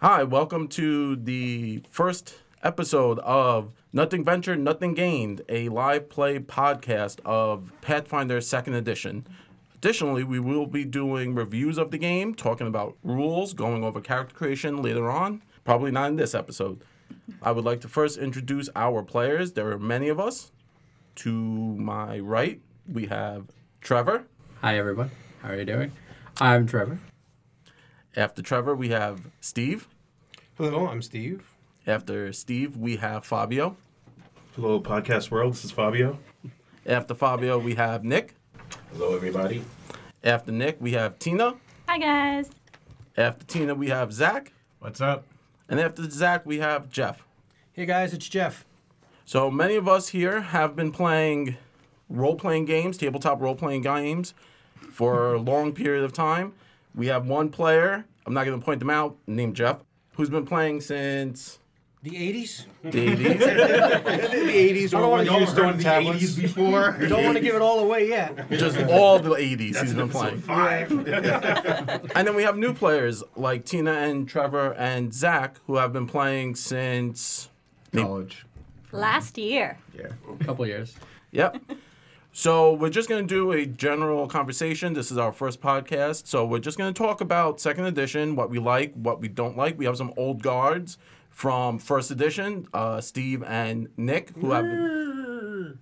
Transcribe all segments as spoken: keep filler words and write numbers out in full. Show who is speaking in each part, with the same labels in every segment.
Speaker 1: Hi, welcome to the first episode of Nothing Ventured, Nothing Gained, a live play podcast of Pathfinder second Edition. Additionally, we will be doing reviews of the game, talking about rules, going over character creation later on. Probably not in this episode. I would like to first introduce our players. There are many of us. To my right, we have Trevor.
Speaker 2: Hi, everyone. How are you doing? I'm Trevor.
Speaker 1: After Trevor, we have Steve.
Speaker 3: Hello, I'm Steve.
Speaker 1: After Steve, we have Fabio.
Speaker 4: Hello, podcast world. This is Fabio.
Speaker 1: After Fabio, we have Nick.
Speaker 4: Hello, everybody.
Speaker 1: After Nick, we have Tina.
Speaker 5: Hi, guys.
Speaker 1: After Tina, we have Zach.
Speaker 6: What's up?
Speaker 1: And after Zach, we have Jeff.
Speaker 3: Hey, guys, it's Jeff.
Speaker 1: So many of us here have been playing role-playing games, tabletop role-playing games, for a long period of time. We have one player, I'm not going to point them out, named Jeff, who's been playing since
Speaker 3: The eighties?
Speaker 1: the eighties.
Speaker 3: The eighties.
Speaker 4: I don't want to use
Speaker 3: doing
Speaker 4: the eighties before.
Speaker 3: Don't want to give it all away yet.
Speaker 1: Just all the eighties he's been playing.
Speaker 4: Five.
Speaker 1: And then we have new players like Tina and Trevor and Zach, who have been playing since
Speaker 6: College.
Speaker 5: Last year.
Speaker 6: Yeah.
Speaker 2: A couple years.
Speaker 1: Yep. So we're just going to do a general conversation. This is our first podcast. So we're just going to talk about second edition, what we like, what we don't like. We have some old guards from first edition, uh, Steve and Nick, who have been,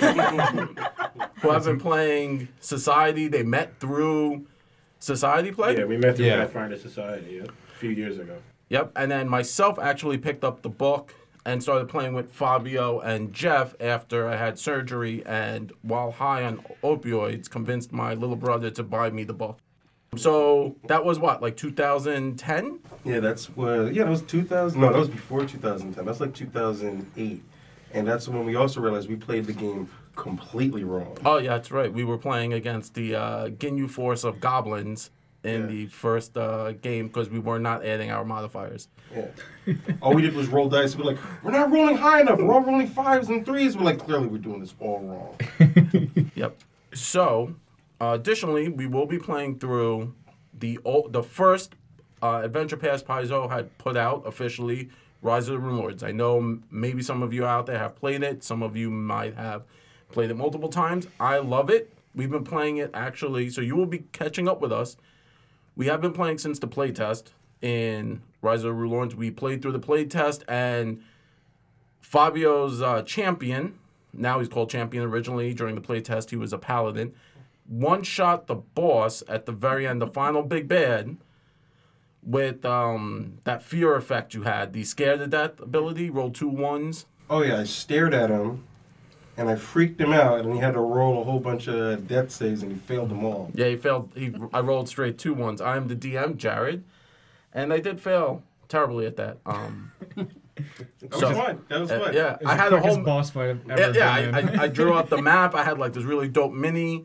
Speaker 1: who have been playing Society. They met through Society play.
Speaker 4: Yeah, we met through
Speaker 3: Yeah.
Speaker 4: Pathfinder Society yeah, a few years ago.
Speaker 1: Yep. And then myself actually picked up the book and started playing with Fabio and Jeff after I had surgery and while high on opioids, convinced my little brother to buy me the book. So that was what, like two thousand ten?
Speaker 4: Yeah, that's what. Yeah, that was two thousand. No, that was before two thousand ten. That's like two thousand eight, and that's when we also realized we played the game completely wrong.
Speaker 1: Oh, yeah, that's right. We were playing against the uh, Ginyu Force of Goblins in
Speaker 4: Yeah.
Speaker 1: the first uh, game because we were not adding our modifiers.
Speaker 4: Yeah. All we did was roll dice. We're like, we're not rolling high enough. We're all rolling fives and threes. We're like, clearly we're doing this all wrong.
Speaker 1: Yep. So, uh, additionally, we will be playing through the old, the first uh, Adventure Pass Paizo had put out officially, Rise of the Rune Lords. I know m- maybe some of you out there have played it. Some of you might have played it multiple times. I love it. We've been playing it actually, so you will be catching up with us. We have been playing since the playtest in Rise of the Rune Lords. We played through the playtest, and Fabio's uh, champion, now he's called champion originally, during the playtest he was a paladin, one-shot the boss at the very end, the final big bad, with um, that fear effect you had, the scared to death ability, roll two ones.
Speaker 4: Oh yeah, I stared at him, and I freaked him out, and he had to roll a whole bunch of death saves, and he failed them all.
Speaker 1: Yeah, he failed. He, I rolled straight two ones. I am the D M, Jared, and I did fail terribly at that. Um,
Speaker 4: That
Speaker 1: So-
Speaker 4: was fun. That was
Speaker 1: uh,
Speaker 4: fun.
Speaker 1: yeah,
Speaker 6: It's
Speaker 1: I
Speaker 6: the
Speaker 1: had a
Speaker 6: quickest
Speaker 1: whole
Speaker 6: boss fight I've
Speaker 1: Yeah,
Speaker 6: ever
Speaker 1: yeah
Speaker 6: been
Speaker 1: I,
Speaker 6: in.
Speaker 1: I, I drew out the map. I had like this really dope mini,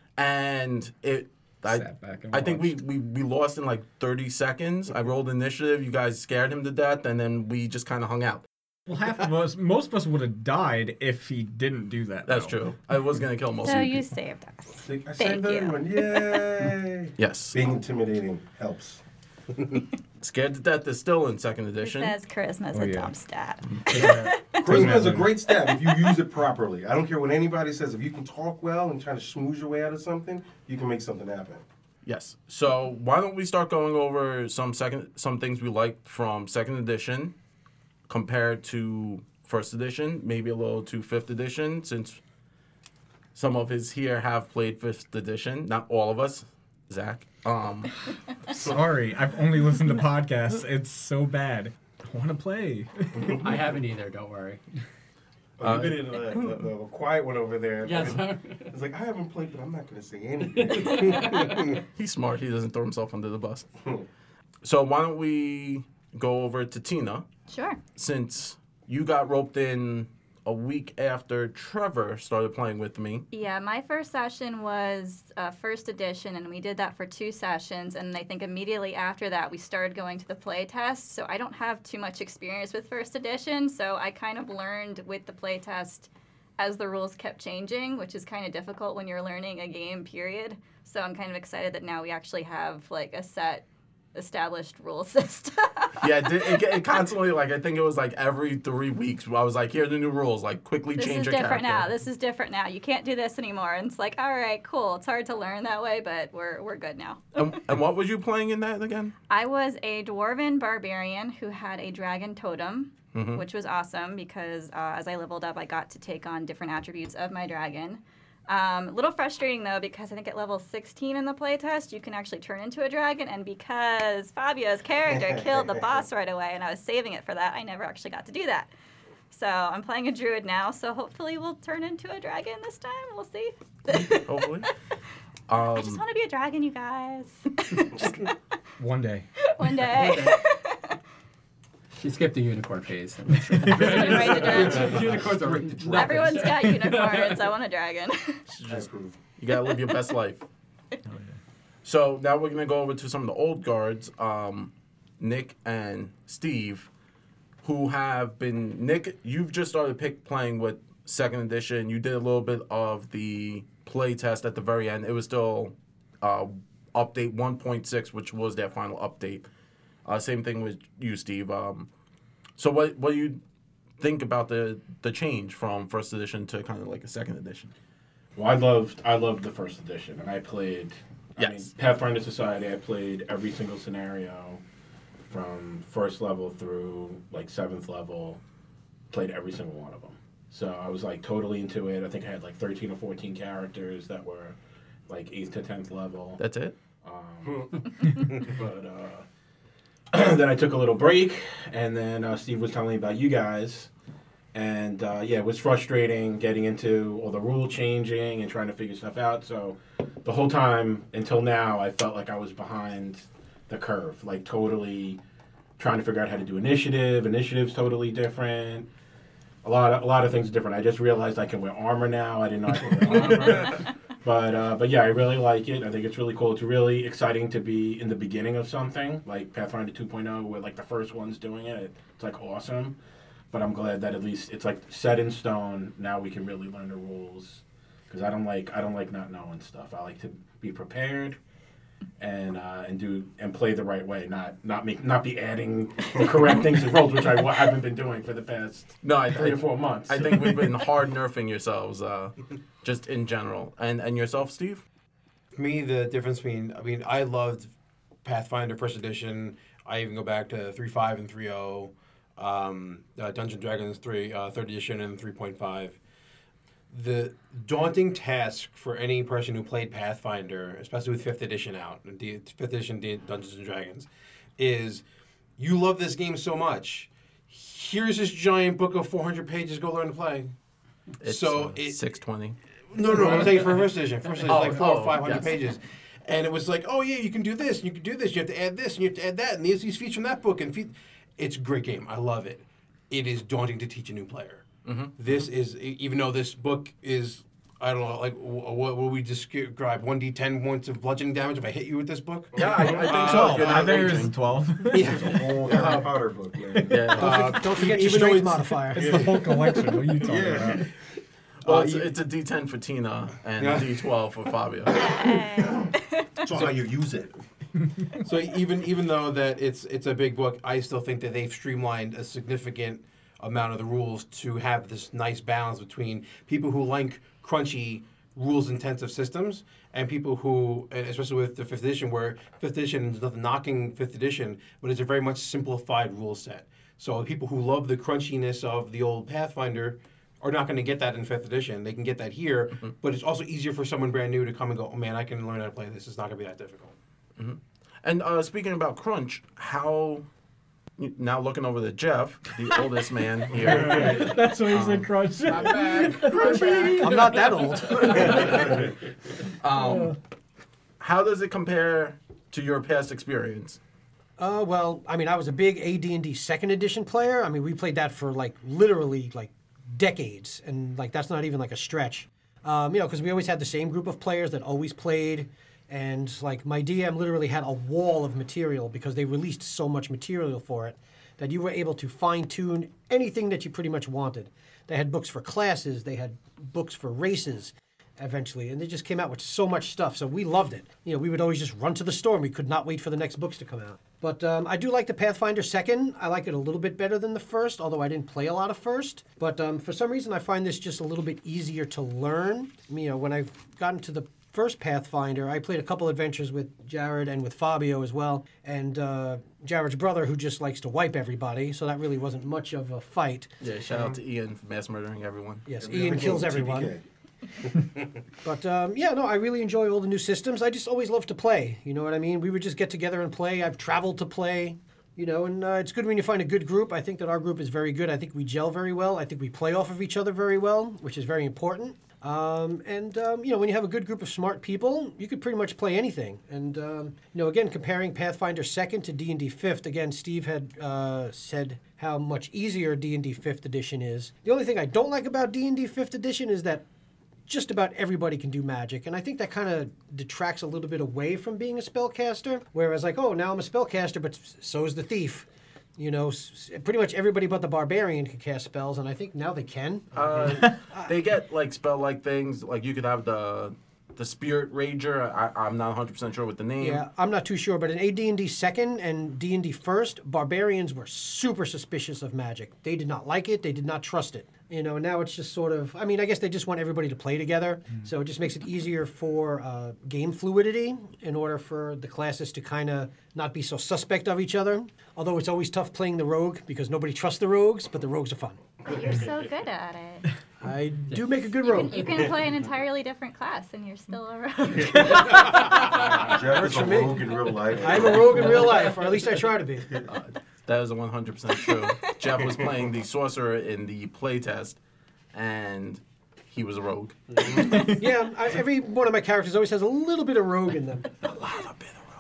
Speaker 1: and it. I,
Speaker 6: Sat back and
Speaker 1: I think we,
Speaker 6: watched.
Speaker 1: we, we lost in like thirty seconds. I rolled initiative. You guys scared him to death, and then we just kind of hung out.
Speaker 6: Well, half of us, most of us would have died if he didn't do that.
Speaker 1: That's
Speaker 6: though.
Speaker 1: true. I was gonna kill most
Speaker 5: So
Speaker 1: of
Speaker 5: you
Speaker 1: you.
Speaker 5: saved us.
Speaker 4: I
Speaker 5: Thank
Speaker 4: saved
Speaker 5: you.
Speaker 4: everyone. Yay!
Speaker 1: Yes.
Speaker 4: Being intimidating helps.
Speaker 1: Scared to death is still in second
Speaker 5: It
Speaker 1: edition.
Speaker 5: says charisma is
Speaker 6: Oh,
Speaker 5: a
Speaker 6: yeah.
Speaker 5: dumb stat.
Speaker 6: Yeah.
Speaker 4: Charisma is a great stat if you use it properly. I don't care what anybody says. If you can talk well and try to schmooze your way out of something, you can make something happen.
Speaker 1: Yes. So why don't we start going over some second some things we liked from second edition compared to first edition, maybe a little to fifth edition, since some of us here have played fifth edition. Not all of us, Zach. Um,
Speaker 6: Sorry, I've only listened to podcasts. It's so bad. I want to play.
Speaker 2: I haven't either, don't worry.
Speaker 4: Oh, you've been in the, the, the quiet one over there.
Speaker 2: Yes.
Speaker 4: It's like, I haven't played, but I'm not going to say anything.
Speaker 1: he's smart. He doesn't throw himself under the bus. So why don't we go over to Tina,
Speaker 5: Sure.
Speaker 1: since you got roped in a week after Trevor started playing with me.
Speaker 5: Yeah, my first session was uh, first edition, and we did that for two sessions. And I think immediately after that, we started going to the play test. So I don't have too much experience with first edition, so I kind of learned with the play test as the rules kept changing, which is kind of difficult when you're learning a game, period. So I'm kind of excited that now we actually have like a set established rule system.
Speaker 1: Yeah, it, it, it constantly, like, I think it was like every three weeks, I was like, here are the new rules. Like, quickly
Speaker 5: This
Speaker 1: change
Speaker 5: is
Speaker 1: your
Speaker 5: different
Speaker 1: character.
Speaker 5: now. This is different now. You can't do this anymore. And it's like, all right, cool. It's hard to learn that way, but we're we're good now.
Speaker 1: and, and what was you playing in that again?
Speaker 5: I was a dwarven barbarian who had a dragon totem,
Speaker 1: Mm-hmm.
Speaker 5: which was awesome because uh, as I leveled up, I got to take on different attributes of my dragon. Um, a little frustrating though because I think at level sixteen in the playtest you can actually turn into a dragon, and because Fabio's character killed the boss right away and I was saving it for that, I never actually got to do that. So I'm playing a druid now, so hopefully we'll turn into a dragon this time. We'll see.
Speaker 1: Hopefully.
Speaker 5: I just
Speaker 1: Um,
Speaker 5: want to be a dragon, you guys.
Speaker 6: One day.
Speaker 5: One day.
Speaker 2: She skipped the unicorn phase.
Speaker 5: Right to dragon.
Speaker 2: Unicorns are right to dragon.
Speaker 5: Everyone's got unicorns. I want a dragon.
Speaker 1: just, you gotta live your best life. So now we're gonna go over to some of the old guards, um, Nick and Steve, who have been. Nick, you've just started pick playing with second edition. You did a little bit of the play test at the very end. It was still uh, update one point six, which was their final update. Uh, same thing with you, Steve. Um, so what what do you think about the the change from first edition to kind of like a second edition?
Speaker 7: Well, I loved I loved the first edition, and I played. I
Speaker 1: Yes.
Speaker 7: mean, Pathfinder Society. I played every single scenario, from first level through like seventh level. Played every single one of them. So I was like totally into it. I think I had like thirteen or fourteen characters that were like eighth to tenth level.
Speaker 1: That's it.
Speaker 7: Um, but uh, then I took a little break, and then uh, Steve was telling me about you guys. And uh, yeah, it was frustrating getting into all the rule changing and trying to figure stuff out. So the whole time until now, I felt like I was behind the curve, like totally trying to figure out how to do initiative. Initiative's totally different. A lot of a lot of things are different. I just realized I can wear armor now. I didn't know I could wear armor. But uh, but yeah, I really like it. I think it's really cool. It's really exciting to be in the beginning of something like Pathfinder two point oh, where like the first one's doing it. It's like awesome. But I'm glad that at least it's like set in stone. Now we can really learn the rules, because I don't like I don't like not knowing stuff. I like to be prepared and uh, and do and play the right way, not not make not be adding the correct things to rolls, which I w- haven't been doing for the past
Speaker 1: No, I,
Speaker 7: three
Speaker 1: I,
Speaker 7: or four months.
Speaker 1: I think we've been hard nerfing yourselves, uh, just in general. And and yourself, Steve?
Speaker 3: For me, the difference between, I mean, I loved Pathfinder First Edition. I even go back to three point five and three point oh, um, uh, Dungeons and Dragons three, uh, third edition and three point five. The daunting task for any person who played Pathfinder, especially with fifth edition out, the fifth edition D- Dungeons and Dragons, is you love this game so much. Here's this giant book of four hundred pages. Go learn to play.
Speaker 1: It's
Speaker 3: So
Speaker 1: uh,
Speaker 3: it-
Speaker 1: six twenty.
Speaker 3: No, no, I'm saying for first edition. First edition
Speaker 1: Oh,
Speaker 3: is like four
Speaker 1: oh,
Speaker 3: or five hundred
Speaker 1: yes.
Speaker 3: pages. And it was like, oh yeah, you can do this, and you can do this, you have to add this, and you have to add that, and these these feats from that book, and feat. It's a great game. I love it. It is daunting to teach a new player.
Speaker 1: Mm-hmm.
Speaker 3: This is, e- even though this book is, I don't know, like, wh- what will we describe? one d ten points of bludgeoning damage if I hit you with this book?
Speaker 1: Yeah, I, I think
Speaker 3: Uh,
Speaker 1: so. You're
Speaker 6: I
Speaker 1: not
Speaker 6: think
Speaker 1: aging.
Speaker 6: there's twelve.
Speaker 3: Yeah.
Speaker 4: It's a whole Harry Potter book, man.
Speaker 1: Yeah.
Speaker 3: Uh,
Speaker 8: Don't forget your
Speaker 3: even though
Speaker 8: strength
Speaker 3: it's-
Speaker 8: modifier.
Speaker 6: It's the whole collection. What are you talking
Speaker 4: Yeah.
Speaker 6: about?
Speaker 1: Well,
Speaker 3: Uh,
Speaker 1: it's,
Speaker 3: you-
Speaker 1: it's a D ten for Tina and
Speaker 3: Yeah.
Speaker 1: a D twelve for Fabio.
Speaker 4: It's all how you use it.
Speaker 3: So even even though that it's it's a big book, I still think that they've streamlined a significant amount of the rules to have this nice balance between people who like crunchy rules intensive systems and people who, and especially with the fifth edition, where fifth edition is nothing knocking fifth edition, but it's a very much simplified rule set. So people who love the crunchiness of the old Pathfinder are not going to get that in fifth edition. They can get that here,
Speaker 1: Mm-hmm.
Speaker 3: but it's also easier for someone brand new to come and go, oh man, I can learn how to play this. It's not going to be that difficult.
Speaker 1: And uh, speaking about crunch, how now looking over to Jeff, the oldest man here.
Speaker 6: That's what he said, crunch.
Speaker 1: I'm back.
Speaker 8: I'm not that old.
Speaker 1: Um, how does it compare to your past experience?
Speaker 8: Uh, well, I mean, I was a big A D and D second edition player. I mean, we played that for like literally like decades, and like that's not even like a stretch. Um, you know, because we always had the same group of players that always played, and like my D M literally had a wall of material because they released so much material for it that you were able to fine tune anything that you pretty much wanted. They had books for classes, they had books for races. Eventually, and they just came out with so much stuff, so we loved it. You know, we would always just run to the store, and we could not wait for the next books to come out. But um, I do like the Pathfinder second. I like it a little bit better than the first, although I didn't play a lot of first. But um, for some reason, I find this just a little bit easier to learn. You know, when I've gotten to the first Pathfinder, I played a couple adventures with Jared and with Fabio as well, and uh, Jared's brother, who just likes to wipe everybody, so that really wasn't much of a fight.
Speaker 1: Yeah, shout out to Ian for mass murdering everyone.
Speaker 8: Yes,
Speaker 4: Every
Speaker 8: Ian
Speaker 4: other
Speaker 8: kills
Speaker 4: game,
Speaker 8: everyone.
Speaker 4: T P K.
Speaker 8: But um, yeah, no, I really enjoy all the new systems. I just always love to play. You know what I mean? We would just get together and play. I've traveled to play. You know, and uh, it's good when you find a good group. I think that our group is very good. I think we gel very well. I think we play off of each other very well, which is very important. Um, and, um, you know, when you have a good group of smart people, you could pretty much play anything. And, um, you know, again, comparing Pathfinder second to D and D fifth, again, Steve had uh, said how much easier D and D fifth edition is. The only thing I don't like about D and D fifth edition is that just about everybody can do magic, and I think that kind of detracts a little bit away from being a spellcaster, whereas like, oh, now I'm a spellcaster, but so is the thief. You know, s- pretty much everybody but the barbarian can cast spells, and I think now they can.
Speaker 1: Uh, they get like spell-like things. Like you could have the the Spirit Rager. I, I'm not one hundred percent sure what the name.
Speaker 8: Yeah, I'm not too sure, but in A D and D second and D and D first, barbarians were super suspicious of magic. They did not like it. They did not trust it. You know, now it's just sort of, I mean, I guess they just want everybody to play together, so it just makes it easier for uh, game fluidity in order for the classes to kind of not be so suspect of each other. Although it's always tough playing the rogue because nobody trusts the rogues, but the rogues are fun.
Speaker 5: But you're so good at it.
Speaker 8: I do make a good
Speaker 5: You
Speaker 8: rogue.
Speaker 5: can, you can play an entirely different class and you're still a rogue.
Speaker 4: Jeff is a
Speaker 8: for me.
Speaker 4: rogue in real life.
Speaker 8: I'm a rogue in real life, or at least I try to be.
Speaker 1: Uh, that is one hundred percent true. Jeff was playing the sorcerer in the playtest, and he was a rogue.
Speaker 8: Yeah, I, every one of my characters always has a little bit of rogue in them.
Speaker 1: A little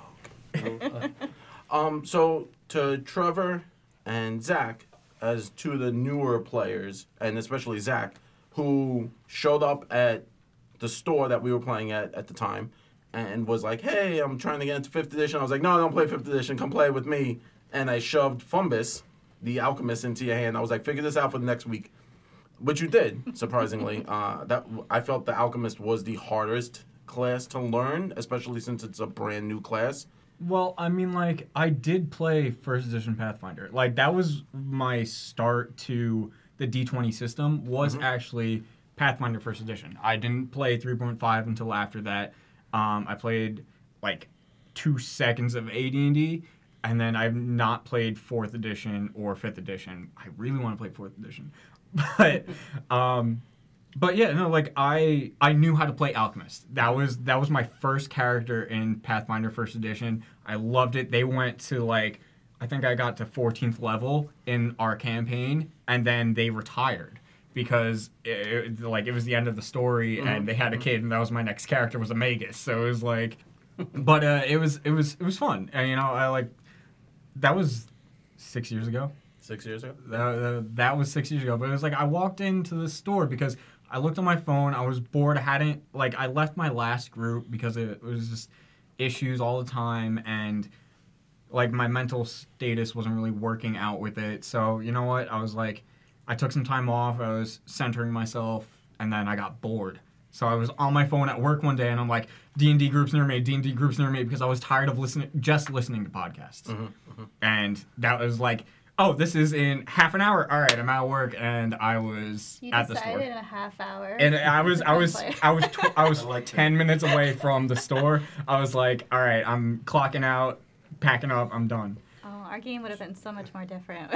Speaker 1: bit of rogue. um, so to Trevor and Zach, as two of the newer players, and especially Zach, who showed up at the store that we were playing at at the time, and was like, "Hey, I'm trying to get into fifth edition." I was like, "No, don't play fifth edition. Come play with me." And I shoved Fumbus, the alchemist, into your hand. I was like, "Figure this out for the next week," which you did, surprisingly. uh, that I felt the alchemist was the hardest class to learn, especially since it's a brand new class.
Speaker 6: Well, I mean, like, I did play first edition Pathfinder. Like, that was my start to the D twenty system, was
Speaker 1: Mm-hmm.
Speaker 6: actually Pathfinder first edition. I didn't play three point five until after that. Um, I played, like, two seconds of A D and D, and then I've not played fourth edition or fifth edition. I really want to play fourth edition. But, um... But yeah, no, like I I knew how to play Alchemist. That was that was my first character in Pathfinder first edition. I loved it. They went to like I think I got to fourteenth level in our campaign, and then they retired because it, it, like it was the end of the story,
Speaker 1: Mm-hmm.
Speaker 6: and they had a kid, and that was my next character was a Magus. So it was like, but uh, it was it was it was fun, and you know I like that was six years ago.
Speaker 1: Six years ago.
Speaker 6: That, that, that was six years ago. But it was like I walked into the store because I looked on my phone. I was bored. I hadn't, like, I left my last group because it, it was just issues all the time. And, like, my mental status wasn't really working out with it. So, you know what? I was like, I took some time off. I was centering myself. And then I got bored. So I was on my phone at work one day, and I'm like, D and D groups near me, D and D groups near me, because I was tired of listening, just listening to podcasts.
Speaker 1: Mm-hmm, mm-hmm.
Speaker 6: And that was like, oh, this is in half an hour. All right, I'm at work, and I was
Speaker 5: You
Speaker 6: at the
Speaker 5: decided
Speaker 6: store.
Speaker 5: in a half hour.
Speaker 6: And I was, I was,
Speaker 5: Play.
Speaker 6: I was, tw- I was
Speaker 4: I like that.
Speaker 6: ten minutes away from the store. I was like, all right, I'm clocking out, packing up, I'm done.
Speaker 5: Oh, our game would have been so much more different.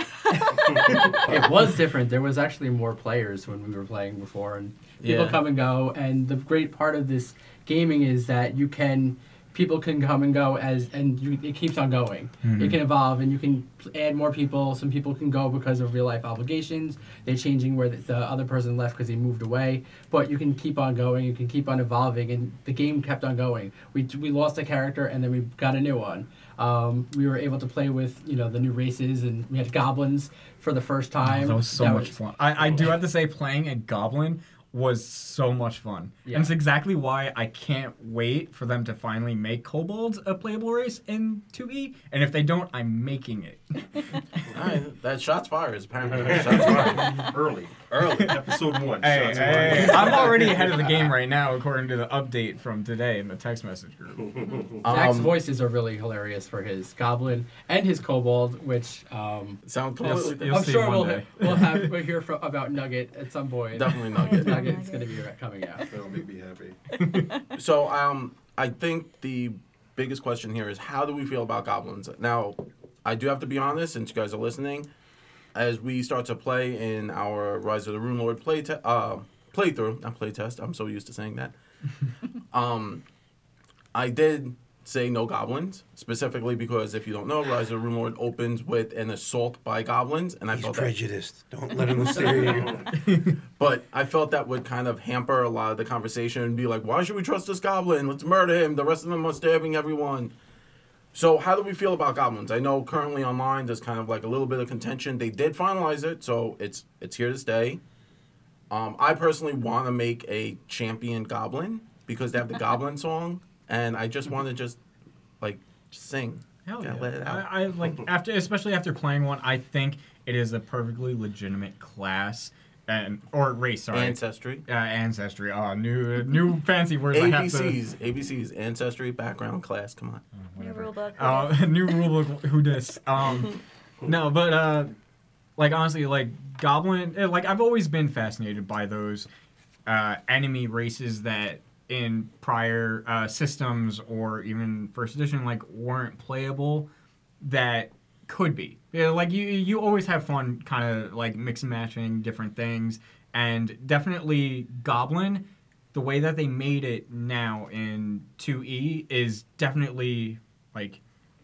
Speaker 2: It was different. There was actually more players when we were playing before, and people
Speaker 1: Yeah.
Speaker 2: come and go. And the great part of this gaming is that you can, people can come and go as, and you, it keeps on going.
Speaker 6: Mhm.
Speaker 2: It can evolve, and you can add more people. Some people can go because of real life obligations. They're changing where the, the other person left because he moved away. But you can keep on going. You can keep on evolving, and the game kept on going. We we lost a character, and then we got a new one. Um, we were able to play with, you know, the new races, and we had goblins for the first time.
Speaker 6: That was so
Speaker 2: That
Speaker 6: much
Speaker 2: was-
Speaker 6: fun. I, I do have to say, playing a goblin was so much fun.
Speaker 2: Yeah.
Speaker 6: And it's exactly why I can't wait for them to finally make kobolds a playable race in two E. And if they don't, I'm making it.
Speaker 1: All right, that shots fired. Apparently, shots fired.
Speaker 4: Early.
Speaker 1: Early.
Speaker 4: Episode one.
Speaker 6: Hey,
Speaker 4: shots
Speaker 6: hey,
Speaker 4: fired.
Speaker 6: I'm already ahead of the game right now, according to the update from today in the text message group.
Speaker 2: Zach's
Speaker 1: Um,
Speaker 2: voices are really hilarious for his goblin and his kobold, which um,
Speaker 1: Sound
Speaker 6: You'll,
Speaker 1: completely
Speaker 6: you'll
Speaker 2: I'm
Speaker 6: see
Speaker 2: sure
Speaker 6: one
Speaker 2: we'll
Speaker 6: day.
Speaker 2: we'll have we'll hear from, about Nugget at some point.
Speaker 1: Definitely Nugget.
Speaker 2: Nugget's gonna be coming out.
Speaker 4: That'll make me happy.
Speaker 1: So, um, I think the biggest question here is how do we feel about goblins? Now, I do have to be honest, since you guys are listening, as we start to play in our Rise of the Rune Lord play te- uh, playthrough, not playtest, I'm so used to saying that. um, I did say no goblins, specifically because if you don't know, Rise of the Rune Lord opens with an assault by goblins, and I
Speaker 3: He's
Speaker 1: felt that.
Speaker 3: prejudiced. Don't let him steer you.
Speaker 1: But I felt that would kind of hamper a lot of the conversation and be like, why should we trust this goblin? Let's murder him. The rest of them are stabbing everyone. So how do we feel about goblins? I know currently online there's kind of like a little bit of contention. They did finalize it, so it's it's here to stay. Um, I personally want to make a champion goblin because they have the goblin song, and I just want to just like just sing.
Speaker 6: Hell
Speaker 1: Yeah,
Speaker 6: yeah.
Speaker 1: let it out.
Speaker 6: I, I like after, especially after playing one. I think it is a perfectly legitimate class and or race. Sorry,
Speaker 1: Ancestry.
Speaker 6: uh, ancestry. Oh, new new fancy words. I
Speaker 1: A
Speaker 6: have
Speaker 1: B
Speaker 6: to.
Speaker 1: Cs. A B Cs. Ancestry, background, class. Come on.
Speaker 5: New rule book.
Speaker 6: Uh, new rule book. Who dis? Um, no, but uh, like honestly, like goblin. eh, Like I've always been fascinated by those uh, enemy races that in prior uh, systems or even first edition like weren't playable that could be. Yeah, like you you always have fun kind of like mix and matching different things, and definitely goblin, the way that they made it now in two E is definitely like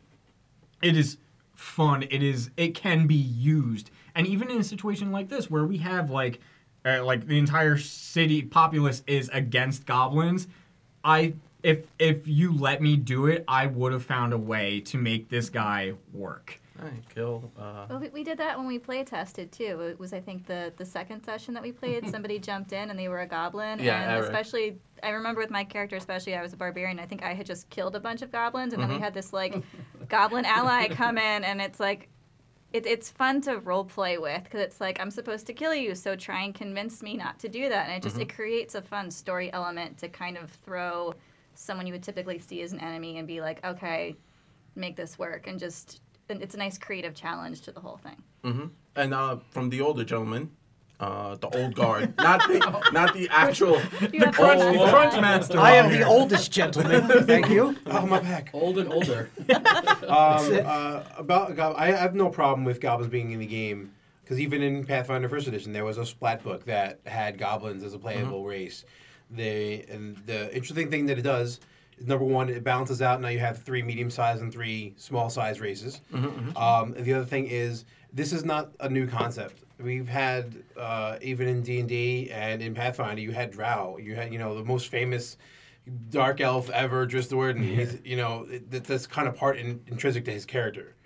Speaker 6: it is fun. It is it can be used, and even in a situation like this where we have like uh, like the entire city populace is against goblins, I if if you let me do it, I would have found a way to make this guy work.
Speaker 1: All right, kill. Uh,
Speaker 5: Well, we, we did that when we play tested too. It was, I think, the, the second session that we played. Somebody jumped in and they were a goblin.
Speaker 1: Yeah,
Speaker 5: and
Speaker 1: Eric.
Speaker 5: especially, I remember with my character, especially, I was a barbarian. I think I had just killed a bunch of goblins, and then we had this like goblin ally come in, and it's like, it, it's fun to role play with because it's like I'm supposed to kill you, so try and convince me not to do that. And it just it creates a fun story element to kind of throw someone you would typically see as an enemy and be like, okay, make this work, and just. And it's a nice creative challenge to the whole thing.
Speaker 1: hmm And uh, from the older gentleman, uh, the old guard, not the not the actual.
Speaker 5: You have
Speaker 1: crunch-
Speaker 5: fun.
Speaker 1: the
Speaker 6: crunch master.
Speaker 8: I am the oldest gentleman. Thank you.
Speaker 3: Oh, my back.
Speaker 2: Old and older.
Speaker 3: Um, uh, about gob- I have no problem with goblins being in the game because even in Pathfinder First Edition, there was a splat book that had goblins as a playable race. They and the interesting thing that it does is number one, it balances out. Now you have three medium sized and three small sized races. Um, the other thing is this is not a new concept. We've had uh, even in D and D and in Pathfinder, you had Drow. You had you know the most famous dark elf ever, Dristord, and he's you know it, that's kind of part in, intrinsic to his character.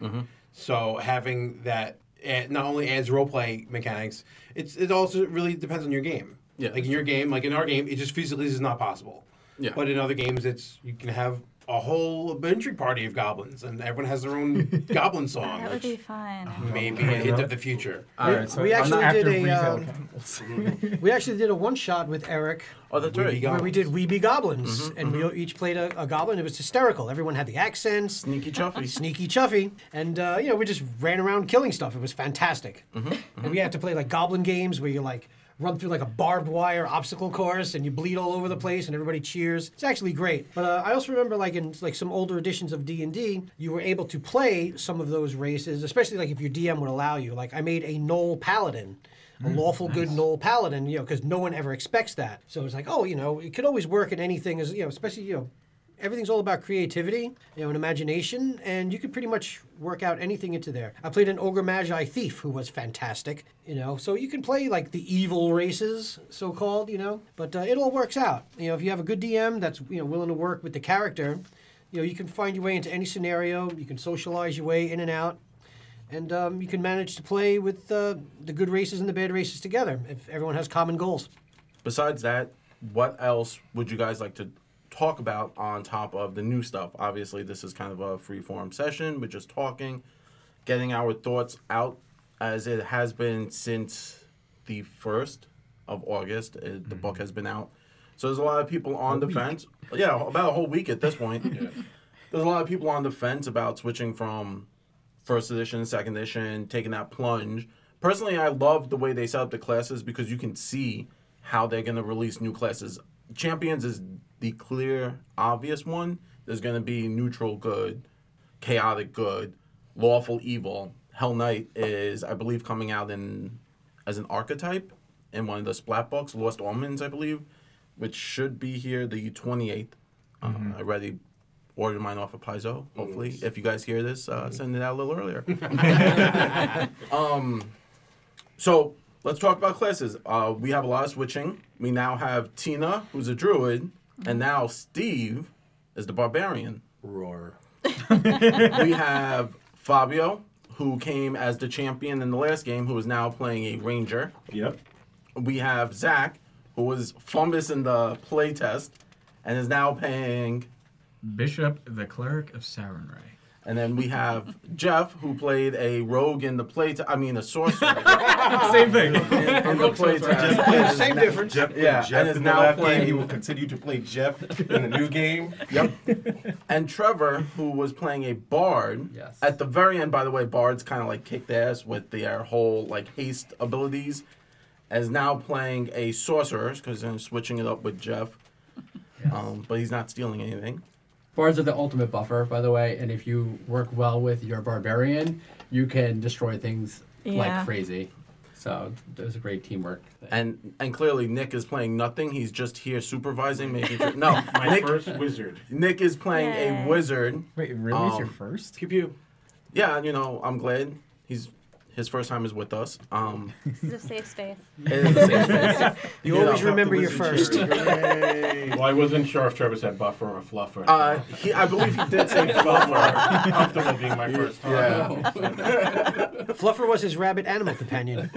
Speaker 3: So having that add, not only adds role play mechanics, it's it also really depends on your game.
Speaker 1: Yeah,
Speaker 3: like in your game, like in our game, it just physically is not possible.
Speaker 1: Yeah.
Speaker 3: But in other games, it's you can have a whole entry party of goblins, and everyone has their own goblin song.
Speaker 5: That would be
Speaker 3: which
Speaker 5: fun.
Speaker 3: maybe a hint of the future.
Speaker 6: All right, so
Speaker 8: we
Speaker 6: I'm
Speaker 8: actually
Speaker 6: not
Speaker 8: did
Speaker 6: after
Speaker 8: a,
Speaker 6: retail
Speaker 8: um,
Speaker 6: candles.
Speaker 8: We actually did a one shot with Eric
Speaker 1: Oh, that's
Speaker 3: We
Speaker 1: right.
Speaker 3: Be
Speaker 8: where we
Speaker 3: Goblins.
Speaker 8: did We Be Goblins, and we each played a, a goblin. It was hysterical. Everyone had the accents,
Speaker 1: Sneaky Chuffy.
Speaker 8: sneaky chuffy, and uh, you know we just ran around killing stuff. It was fantastic. And we had to play like goblin games where you like run through like a barbed wire obstacle course and you bleed all over the place and everybody cheers. It's actually great. But uh, I also remember like in like some older editions of D and D, you were able to play some of those races, especially like if your D M would allow you. Like I made a Knoll Paladin. A lawful good Knoll Paladin, you know, because no one ever expects that. So it's like, oh, you know, it could always work in anything, as you know, especially, you know, everything's all about creativity, you know, and imagination, and you could pretty much work out anything into there. I played an Ogre Magi Thief who was fantastic, you know, so you can play like the evil races, so-called, you know, but uh, it all works out. You know, if you have a good D M that's, you know, willing to work with the character, you know, you can find your way into any scenario, you can socialize your way in and out, and um, you can manage to play with uh, the good races and the bad races together if everyone has common goals.
Speaker 1: Besides that, what else would you guys like to talk about on top of the new stuff? Obviously, this is kind of a free-form session. We're just talking, getting our thoughts out as it has been since the first of August. Uh, the book has been out. So there's a lot of people on the fence. Yeah, about a whole week at this point. Yeah. There's a lot of people on the fence about switching from first edition, second edition, taking that plunge. Personally, I love the way they set up the classes because you can see how they're going to release new classes. Champions is the clear, obvious one. There's going to be neutral good, chaotic good, lawful evil. Hell Knight is, I believe, coming out in as an archetype in one of the Splat books, Lost Omens, I believe, which should be here the twenty-eighth. Mm-hmm. Uh, I already ordered mine off of Paizo. Hopefully, mm-hmm. if you guys hear this, uh, send it out a little earlier. um, so let's talk about classes. Uh, we have a lot of switching. We now have Tina, who's a druid, mm-hmm. and now Steve is the barbarian.
Speaker 3: Roar.
Speaker 1: We have Fabio, who came as the champion in the last game, who is now playing a ranger.
Speaker 7: Yep.
Speaker 1: We have Zach, who was Fumbus in the playtest, and is now playing
Speaker 6: Bishop, the Cleric of Sarenrae.
Speaker 1: And then we have Jeff, who played a rogue in the playtest. I mean, a sorcerer.
Speaker 6: Same thing.
Speaker 1: In, in the playtest.
Speaker 8: Same difference.
Speaker 4: Jeff played
Speaker 1: Yeah,
Speaker 4: Jeff
Speaker 1: and is
Speaker 4: in the
Speaker 1: now
Speaker 4: last
Speaker 1: playing-
Speaker 4: game. He will continue to play Jeff in the new game.
Speaker 1: Yep. And Trevor, who was playing a bard.
Speaker 2: Yes.
Speaker 1: At the very end, by the way, bards kind of like kicked ass with their whole like haste abilities, is now playing a sorcerer because I'm switching it up with Jeff.
Speaker 2: Yes.
Speaker 1: Um, but he's not stealing anything.
Speaker 2: Bards are the ultimate buffer, by the way, and if you work well with your barbarian, you can destroy things
Speaker 5: Yeah.
Speaker 2: like crazy. So there's a great teamwork thing.
Speaker 1: And and clearly Nick is playing nothing. He's just here supervising, making sure. No,
Speaker 7: My
Speaker 1: Nick,
Speaker 7: first wizard.
Speaker 1: Nick is playing
Speaker 5: Yay.
Speaker 1: a wizard.
Speaker 6: Wait, really? It's your
Speaker 1: Um,
Speaker 6: first?
Speaker 3: Pew pew.
Speaker 1: Yeah, you know, I'm glad he's his first time is with us. Um,
Speaker 5: This is a safe space.
Speaker 1: it is a safe space.
Speaker 8: You
Speaker 1: You
Speaker 8: always
Speaker 1: know,
Speaker 8: remember your
Speaker 4: Wizard
Speaker 8: first.
Speaker 4: cheer. Yay.
Speaker 7: Well, I wasn't sure if Trevor said buffer or fluffer.
Speaker 1: Uh, he, I believe he did say fluffer.
Speaker 7: I'm comfortable being my first time.
Speaker 1: Yeah.
Speaker 8: Fluffer was his rabbit animal companion.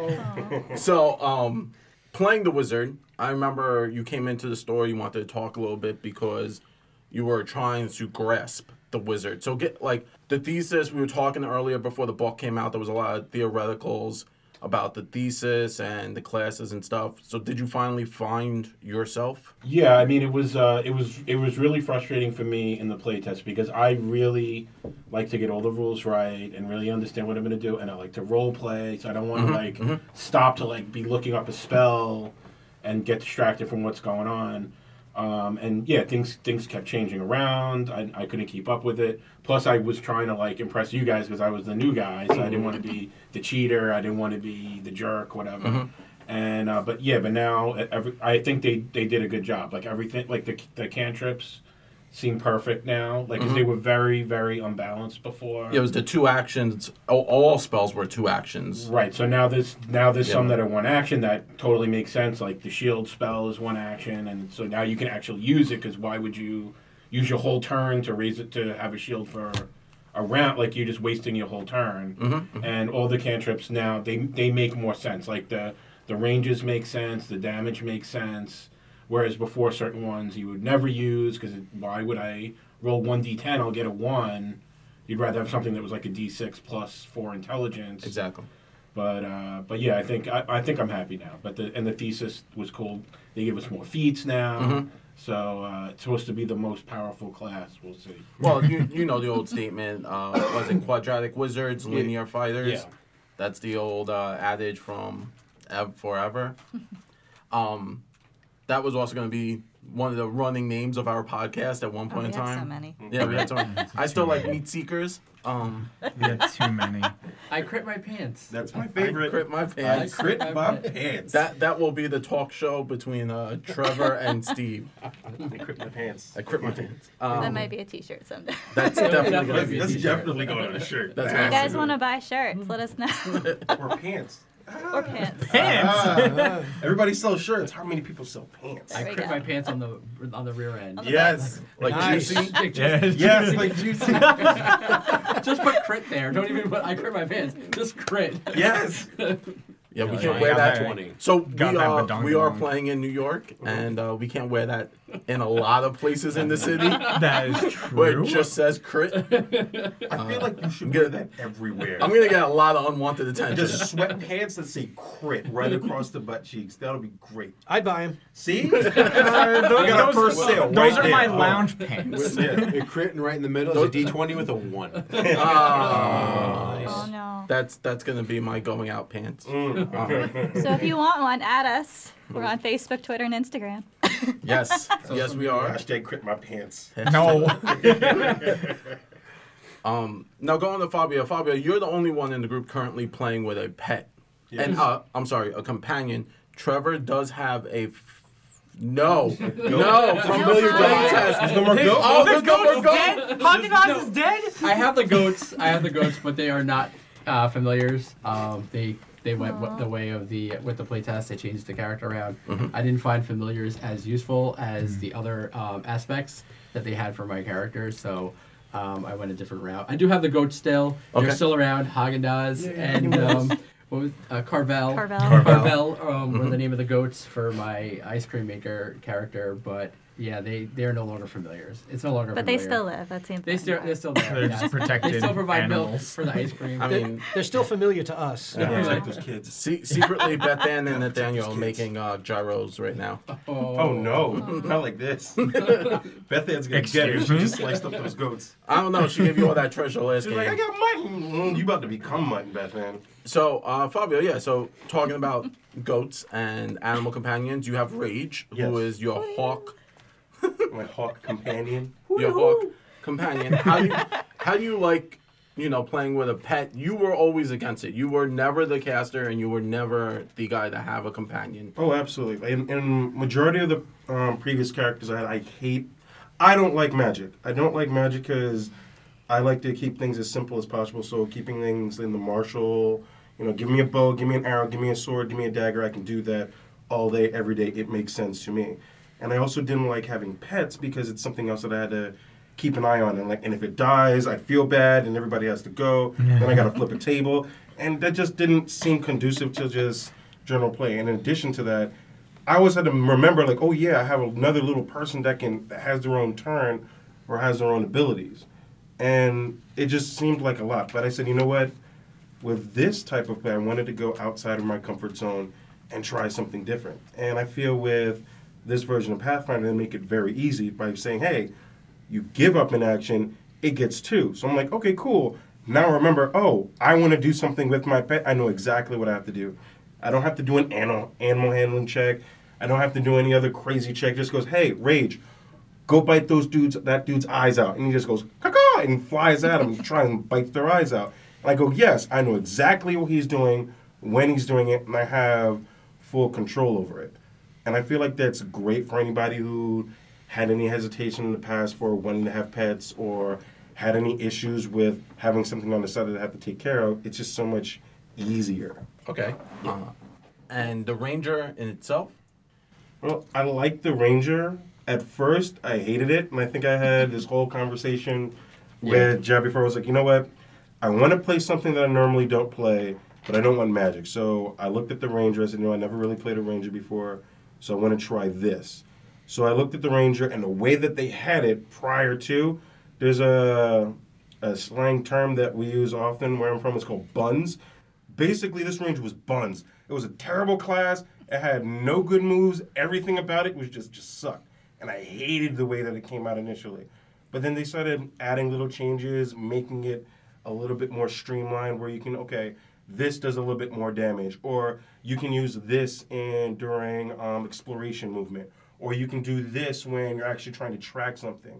Speaker 1: So, um, playing the wizard, I remember you came into the store. You wanted to talk a little bit because you were trying to grasp the wizard. So, get like the thesis we were talking earlier before the book came out. There was a lot of theoreticals about the thesis and the classes and stuff. So, did you finally find yourself?
Speaker 7: Yeah, I mean it was uh, it was it was really frustrating for me in the playtest because I really like to get all the rules right and really understand what I'm going to do, and I like to role play. So I don't want to like stop to like be looking up a spell and get distracted from what's going on. Um, and yeah, things things kept changing around. I, I couldn't keep up with it. Plus, I was trying to like impress you guys because I was the new guy, so I didn't want to be the cheater. I didn't want to be the jerk, whatever.
Speaker 1: Mhm.
Speaker 7: And uh, but yeah, but now every, I think they, they did a good job. Like everything, like the the cantrips seem perfect now. Like 'cause they were very very unbalanced before.
Speaker 1: It was the two actions. All, all spells were two actions.
Speaker 7: Right. So now there's now there's some
Speaker 1: Yeah.
Speaker 7: that are one action that totally makes sense. Like the shield spell is one action, and so now you can actually use it. Because why would you use your whole turn to raise it to have a shield for a round? Like you're just wasting your whole turn.
Speaker 1: Mm-hmm.
Speaker 7: And all the cantrips now they they make more sense. Like the the ranges make sense, the damage makes sense. Whereas before, certain ones you would never use because why would I roll one d ten? I'll get a one. You'd rather have something that was like a d six plus four intelligence.
Speaker 1: Exactly.
Speaker 7: But uh, but yeah, I think I, I think I'm happy now. But the and the thesis was cool. They give us more feats now,
Speaker 1: Mhm.
Speaker 7: so uh, it's supposed to be the most powerful class. We'll see.
Speaker 1: Well, you you know the old statement. Uh, was it quadratic wizards, linear fighters?
Speaker 7: Yeah.
Speaker 1: That's the old uh, adage from ev- forever. Um, that was also going to be one of the running names of our podcast at one
Speaker 5: Oh,
Speaker 1: point
Speaker 5: we
Speaker 1: in
Speaker 5: have
Speaker 1: time.
Speaker 5: so many.
Speaker 1: Yeah, we had so many. I still like meat seekers. Um,
Speaker 6: We had too many.
Speaker 2: I crit my pants.
Speaker 4: That's my
Speaker 1: I
Speaker 4: favorite.
Speaker 1: crit my
Speaker 4: I
Speaker 1: pants.
Speaker 4: crit my pants.
Speaker 1: That that will be the talk show between uh, Trevor and Steve.
Speaker 4: I crit my pants.
Speaker 1: I crit my pants.
Speaker 5: that
Speaker 1: Um,
Speaker 5: might be a T-shirt someday.
Speaker 1: That's
Speaker 2: Yeah,
Speaker 1: definitely
Speaker 2: definitely
Speaker 1: going to
Speaker 2: be
Speaker 1: be.
Speaker 2: a
Speaker 4: That's
Speaker 2: t-shirt.
Speaker 4: definitely going on a shirt.
Speaker 1: That's
Speaker 5: If you
Speaker 1: awesome.
Speaker 5: guys want to buy shirts, let us know.
Speaker 4: Or pants.
Speaker 5: Or pants.
Speaker 4: Ah, everybody sells shirts. How many people sell pants?
Speaker 2: I
Speaker 5: There we
Speaker 2: crit
Speaker 5: go.
Speaker 2: my pants on the on the rear end.
Speaker 5: On the
Speaker 4: Yes.
Speaker 1: Like
Speaker 8: Nice.
Speaker 1: juicy.
Speaker 6: Yeah.
Speaker 4: Yes, like juicy.
Speaker 2: Just put crit there. Don't even put I crit my pants. Just crit.
Speaker 4: Yes.
Speaker 1: Yeah, we
Speaker 2: Yeah,
Speaker 1: can't
Speaker 2: I
Speaker 1: wear
Speaker 7: got
Speaker 1: that.
Speaker 7: that.
Speaker 3: twenty.
Speaker 1: So
Speaker 6: Got
Speaker 1: we
Speaker 6: that
Speaker 1: are
Speaker 6: badonk
Speaker 1: we are
Speaker 6: along.
Speaker 1: playing in New York, and uh, we can't wear that in a lot of places in the city
Speaker 6: That is
Speaker 1: where
Speaker 6: true.
Speaker 1: it just says crit.
Speaker 4: I feel like you should wear that everywhere.
Speaker 1: I'm gonna get a lot of unwanted attention.
Speaker 4: Just sweatpants that say crit right across the butt cheeks. That'll be great.
Speaker 8: I'd buy him.
Speaker 4: See?
Speaker 6: Uh, those,
Speaker 4: got a
Speaker 6: those-
Speaker 4: first sale
Speaker 6: those
Speaker 4: right
Speaker 6: are my
Speaker 4: there. Oh.
Speaker 6: lounge pants.
Speaker 3: Yeah, you're critting right in the middle. It's a D twenty with a one.
Speaker 1: Ah,
Speaker 5: Oh no.
Speaker 1: that's that's gonna be my going out pants.
Speaker 4: Mm.
Speaker 1: Um,
Speaker 5: So if you want one, add us. We're on Facebook, Twitter, and Instagram.
Speaker 1: yes, yes, we are.
Speaker 4: Hashtag crit my pants.
Speaker 6: No.
Speaker 1: Um, now going to Fabio. Fabio, you're the only one in the group currently playing with a pet, and uh, I'm sorry, a companion. Trevor does have a. F- no, no, familiar
Speaker 5: No.
Speaker 1: play test.
Speaker 4: There's no more goat?
Speaker 1: Oh, there's no more goat.
Speaker 6: dead? Haagen-Dazs is dead?
Speaker 2: I have the goats. I have the goats, but they are not uh, familiars. Um, they they went w- the way of the with the playtest. They changed the character around.
Speaker 1: Mhm.
Speaker 2: I didn't find familiars as useful as the other um, aspects that they had for my characters. So. Um, I went a different route. I do have the goats still.
Speaker 1: Okay.
Speaker 2: They're still around. Haagen-Dazs and um, what was uh, Carvel.
Speaker 5: Carvel.
Speaker 1: Carvel.
Speaker 2: Carvel um, were
Speaker 1: Mhm.
Speaker 2: the name of the goats for my ice cream maker character, but yeah, they they are no longer familiars. It's no longer.
Speaker 5: But they
Speaker 2: familiar.
Speaker 5: still live. That's the important
Speaker 2: They still
Speaker 5: part.
Speaker 2: they're still there.
Speaker 6: They're
Speaker 2: yes.
Speaker 6: just protected
Speaker 2: They still provide milk
Speaker 6: animals.
Speaker 2: for the ice cream.
Speaker 1: I
Speaker 8: They're,
Speaker 1: mean,
Speaker 8: they're still familiar to us.
Speaker 4: Yeah,
Speaker 2: Yeah.
Speaker 4: like those kids.
Speaker 1: se- secretly, Beth Ann and Nathaniel are
Speaker 4: kids.
Speaker 1: making uh, gyros right now.
Speaker 4: Oh no, not like this. Beth Ann's gonna get it.
Speaker 6: Excuse
Speaker 4: She
Speaker 6: me?
Speaker 4: just sliced up those goats.
Speaker 1: I don't know. She gave you all that treasure last
Speaker 4: She's
Speaker 1: game.
Speaker 4: like, I got mutton. Mm, you about to become mutton, Beth Ann.
Speaker 1: So, uh, Fabio, yeah, so talking about goats and animal companions, you have Rage,
Speaker 4: Yes.
Speaker 1: who is your hawk,
Speaker 4: My hawk companion.
Speaker 1: your hawk companion. How do you, how do you like, you know, playing with a pet? You were always against it. You were never the caster, and you were never the guy to have a companion.
Speaker 4: Oh, absolutely. In, in majority of the um, previous characters I had, I hate. I don't like magic. I don't like magic because I like to keep things as simple as possible. So keeping things in the martial, you know, give me a bow, give me an arrow, give me a sword, give me a dagger. I can do that all day, every day. It makes sense to me. And I also didn't like having pets because it's something else that I had to keep an eye on. And like, and if it dies, I feel bad, and everybody has to go. Then I got to flip a table, and that just didn't seem conducive to just general play. And in addition to that, I always had to remember, like, oh yeah, I have another little person that can that has their own turn or has their own abilities, and it just seemed like a lot. But I said, you know what? With this type of play, I wanted to go outside of my comfort zone and try something different. And I feel with this version of Pathfinder, they make it very easy by saying, hey, you give up an action, it gets two. So I'm like, okay, cool. Now remember, oh, I want to do something with my pet. I know exactly what I have to do. I don't have to do an animal, animal handling check. I don't have to do any other crazy check. Just goes, hey, Rage, go bite those dudes, that dude's eyes out. And he just goes, caw and flies at him and tries and bites their eyes out. And I go, yes, I know exactly what he's doing, when he's doing it, and I have full control over it. And I feel like that's great for anybody who had any hesitation in the past for wanting to have pets or had any issues with having something on the side that they have to take care of. It's just so much easier.
Speaker 1: Okay. Uh, and the Ranger in itself?
Speaker 4: Well, I like the Ranger. At first, I hated it, and I think I had this whole conversation with Jared before. I was like, you know what? I want to play something that I normally don't play, but I don't want magic. So I looked at the Ranger. I said, you know, I never really played a Ranger before, so I want to try this. So I looked at the Ranger, and the way that they had it prior to, there's a, a slang term that we use often where I'm from. It's called buns. Basically, this Ranger was buns. It was a terrible class. It had no good moves. Everything about it was just, just sucked. And I hated the way that it came out initially. But then they started adding little changes, making it a little bit more streamlined where you can, okay, this does a little bit more damage. Or you can use this in during um, exploration movement. Or you can do this when you're actually trying to track something.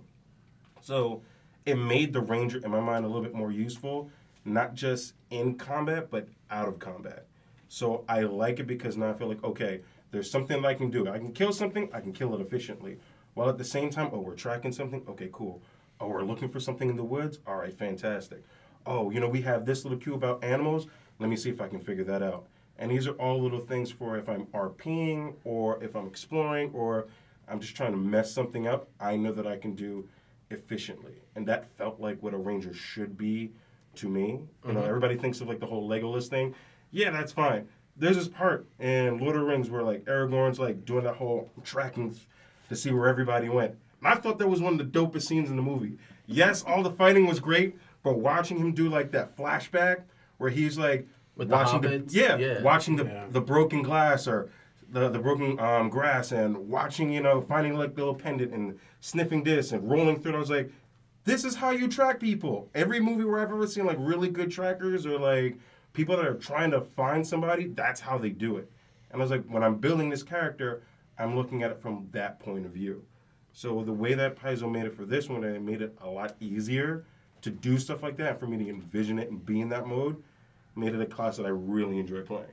Speaker 4: So it made the Ranger, in my mind, a little bit more useful, not just in combat, but out of combat. So I like it because now I feel like, okay, there's something that I can do. I can kill something, I can kill it efficiently. While at the same time, oh, we're tracking something? Okay, cool. Oh, we're looking for something in the woods? All right, fantastic. Oh, you know, we have this little cue about animals. Let me see if I can figure that out. And these are all little things for if I'm RPing or if I'm exploring or I'm just trying to mess something up, I know that I can do efficiently. And that felt like what a Ranger should be to me. You know, everybody thinks of like the whole Legolas thing. Yeah, that's fine. There's this part in Lord of the Rings where like Aragorn's like doing that whole tracking to see where everybody went. And I thought that was one of the dopest scenes in the movie. Yes, all the fighting was great, but watching him do like that flashback where he's like
Speaker 1: With the
Speaker 4: watching the,
Speaker 1: hobbits?
Speaker 4: yeah,
Speaker 1: Yeah.
Speaker 4: watching the
Speaker 3: Yeah.
Speaker 4: the broken glass or the the broken um, grass and watching, you know, finding like the little pendant and sniffing this and rolling through it. I was like, this is how you track people. Every movie where I've ever seen like really good trackers or like people that are trying to find somebody, that's how they do it. And I was like, when I'm building this character, I'm looking at it from that point of view. So the way that Paizo made it for this one, it made it a lot easier to do stuff like that, for me to envision it and be in that mode, made it a class that I really enjoy playing.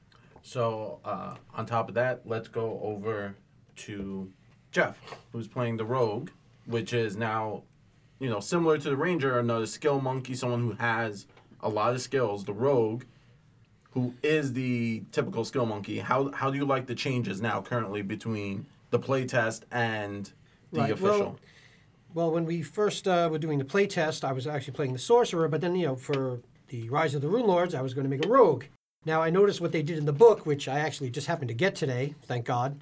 Speaker 1: So uh, on top of that, let's go over to Jeff, who's playing the Rogue, which is now, you know, similar to the Ranger, another skill monkey, someone who has a lot of skills. The Rogue, who is the typical skill monkey. How how do you like the changes now currently between the playtest and the
Speaker 8: Right,
Speaker 1: official?
Speaker 8: well- Well, when we first uh, were doing the play test, I was actually playing the sorcerer, but then, you know, for the Rise of the Rune Lords, I was going to make a rogue. Now, I noticed what they did in the book, which I actually just happened to get today, thank God,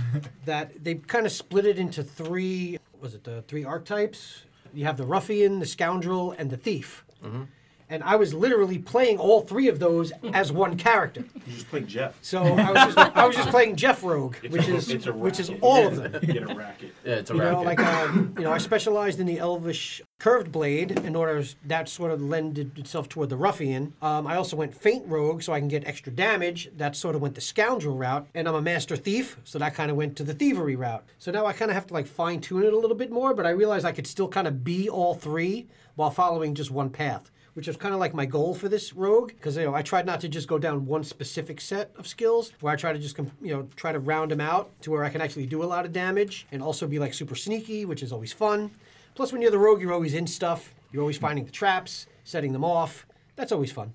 Speaker 8: that they kind of split it into three, was it the three archetypes? You have the ruffian, the scoundrel, and the thief. And I was literally playing all three of those as one character.
Speaker 4: You just play Jeff.
Speaker 8: So I was just, I was just playing Jeff Rogue,
Speaker 7: It's
Speaker 8: which
Speaker 7: a,
Speaker 8: is
Speaker 7: it's a
Speaker 8: which is
Speaker 7: racket.
Speaker 8: all of them.
Speaker 7: You get a racket.
Speaker 1: Yeah, it's a
Speaker 8: You know,
Speaker 1: racket.
Speaker 8: like um, you know, I specialized in the Elvish curved blade in order that sort of lended itself toward the ruffian. Um, I also went feint rogue so I can get extra damage. That sort of went the scoundrel route, and I'm a master thief, so that kind of went to the thievery route. So now I kind of have to like fine tune it a little bit more, but I realized I could still kind of be all three while following just one path, which was kind of like my goal for this rogue, because you know I tried not to just go down one specific set of skills, where I try to just com- you know try to round them out to where I can actually do a lot of damage and also be like super sneaky, which is always fun. Plus, when you're the rogue, you're always in stuff. You're always finding the traps, setting them off. That's always fun.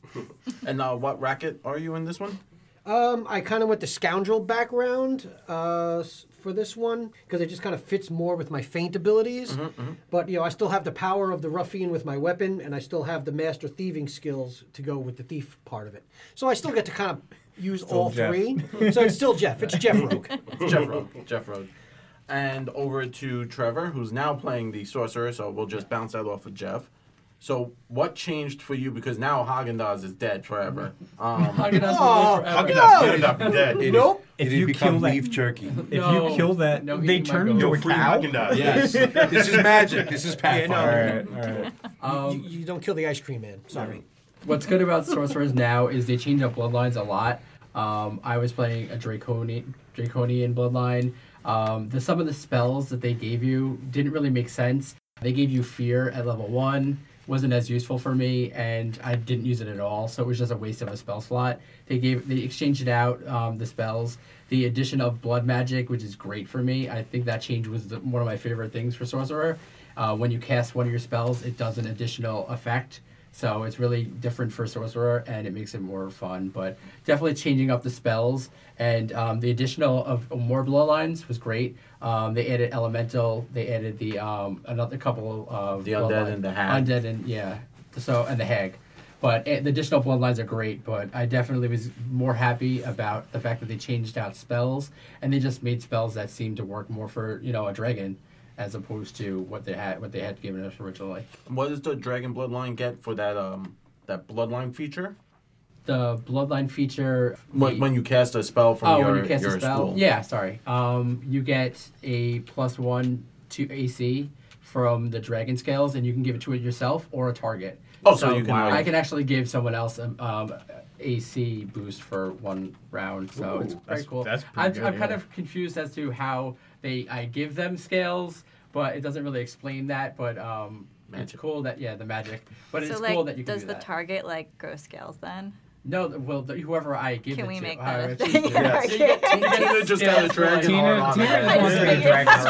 Speaker 1: And uh, what racket are you in this one?
Speaker 8: Um, I kind of went the scoundrel background uh, s- for this one because it just kind of fits more with my feint abilities. But you know, I still have the power of the ruffian with my weapon, and I still have the master thieving skills to go with the thief part of it. So I still get to kind of use all
Speaker 6: Jeff.
Speaker 8: three. So it's still Jeff. It's Jeff Rogue.
Speaker 1: Jeff Road. Jeff Road. And over to Trevor, who's now playing the sorcerer, so we'll just bounce that off of Jeff. So what changed for you? Because now Haagen-Dazs is dead forever. Um,
Speaker 2: Haagen-Dazs
Speaker 8: Oh,
Speaker 2: will live forever.
Speaker 8: Haagen-Dazs
Speaker 4: Better not be dead.
Speaker 3: It
Speaker 8: Nope.
Speaker 3: It
Speaker 6: If
Speaker 3: had
Speaker 6: you
Speaker 3: become
Speaker 6: kill that-
Speaker 3: beef jerky.
Speaker 6: If
Speaker 2: No.
Speaker 6: you kill that,
Speaker 2: No
Speaker 6: they
Speaker 2: eating
Speaker 6: turn
Speaker 2: my
Speaker 6: into
Speaker 2: goat.
Speaker 6: a
Speaker 4: Free
Speaker 6: cow.
Speaker 4: Haagen-Dazs.
Speaker 3: Yes. This is magic. This is Pathfinder.
Speaker 6: All right, all right.
Speaker 2: Um,
Speaker 8: you, you don't kill the ice cream man. Sorry.
Speaker 2: What's good about sorcerers now is they change up bloodlines a lot. Um, I was playing a draconian draconian bloodline. Um, the some of the spells that they gave you didn't really make sense. They gave you fear at level one, wasn't as useful for me, and I didn't use it at all. So it was just a waste of a spell slot. They gave they exchanged it out, um, the spells. The addition of blood magic, which is great for me. I think that change was the, one of my favorite things for sorcerer. Uh, when you cast one of your spells, it does an additional effect. So it's really different for sorcerer, and it makes it more fun. But definitely changing up the spells, and um, the additional of more bloodlines was great. Um, they added elemental. They added the um, another couple of
Speaker 1: The undead
Speaker 2: bloodline-
Speaker 1: and the hag.
Speaker 2: Undead and yeah, so and the hag. But uh, the additional bloodlines are great. But I definitely was more happy about the fact that they changed out spells, and they just made spells that seemed to work more for you know a dragon, as opposed to what they had what they had given us originally.
Speaker 1: what does the Dragon Bloodline get for that um that Bloodline feature?
Speaker 2: The bloodline feature.
Speaker 1: When,
Speaker 2: the-
Speaker 1: when you cast a spell from
Speaker 2: oh,
Speaker 1: your,
Speaker 2: when you cast
Speaker 1: your
Speaker 2: a spell.
Speaker 1: school.
Speaker 2: Yeah, sorry. Um, you get a plus one to A C from the dragon scales, and you can give it to it yourself or a target.
Speaker 1: Oh, so you can,
Speaker 2: I
Speaker 1: like-
Speaker 2: can actually give someone else um, um A C boost for one round. So
Speaker 6: Ooh,
Speaker 2: it's very
Speaker 6: that's-
Speaker 2: cool.
Speaker 6: that's pretty
Speaker 2: I'm,
Speaker 6: good,
Speaker 2: I'm kind
Speaker 6: yeah.
Speaker 2: of confused as to how they I give them scales, but it doesn't really explain that. But um, it's
Speaker 1: Magic.
Speaker 2: cool that yeah, the magic. But
Speaker 5: so
Speaker 2: it's
Speaker 5: like,
Speaker 2: cool that you can
Speaker 5: does
Speaker 2: do
Speaker 5: the
Speaker 2: that.
Speaker 5: target like grow scales then?
Speaker 2: No, well, the, whoever I give
Speaker 5: Can
Speaker 2: it
Speaker 5: we
Speaker 2: to.
Speaker 5: make
Speaker 2: however
Speaker 5: that a
Speaker 2: I
Speaker 5: thing?
Speaker 2: choose to.
Speaker 1: Yes.
Speaker 2: So you get- you get
Speaker 1: Tina just
Speaker 2: scales
Speaker 1: got a
Speaker 2: for,
Speaker 1: dragon
Speaker 2: like-
Speaker 6: Tina,
Speaker 1: horn on
Speaker 6: Tina
Speaker 1: her.
Speaker 6: just wants to get a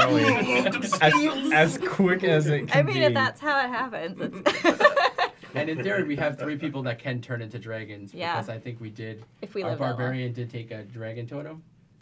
Speaker 6: dragon early. as, as quick as it can
Speaker 5: I mean,
Speaker 6: be.
Speaker 5: if that's how it happens, it's
Speaker 2: And in theory, we have three people that can turn into dragons
Speaker 5: Yeah.
Speaker 2: because I think we did.
Speaker 5: if we
Speaker 2: our
Speaker 5: live that long.
Speaker 2: barbarian did take a dragon totem.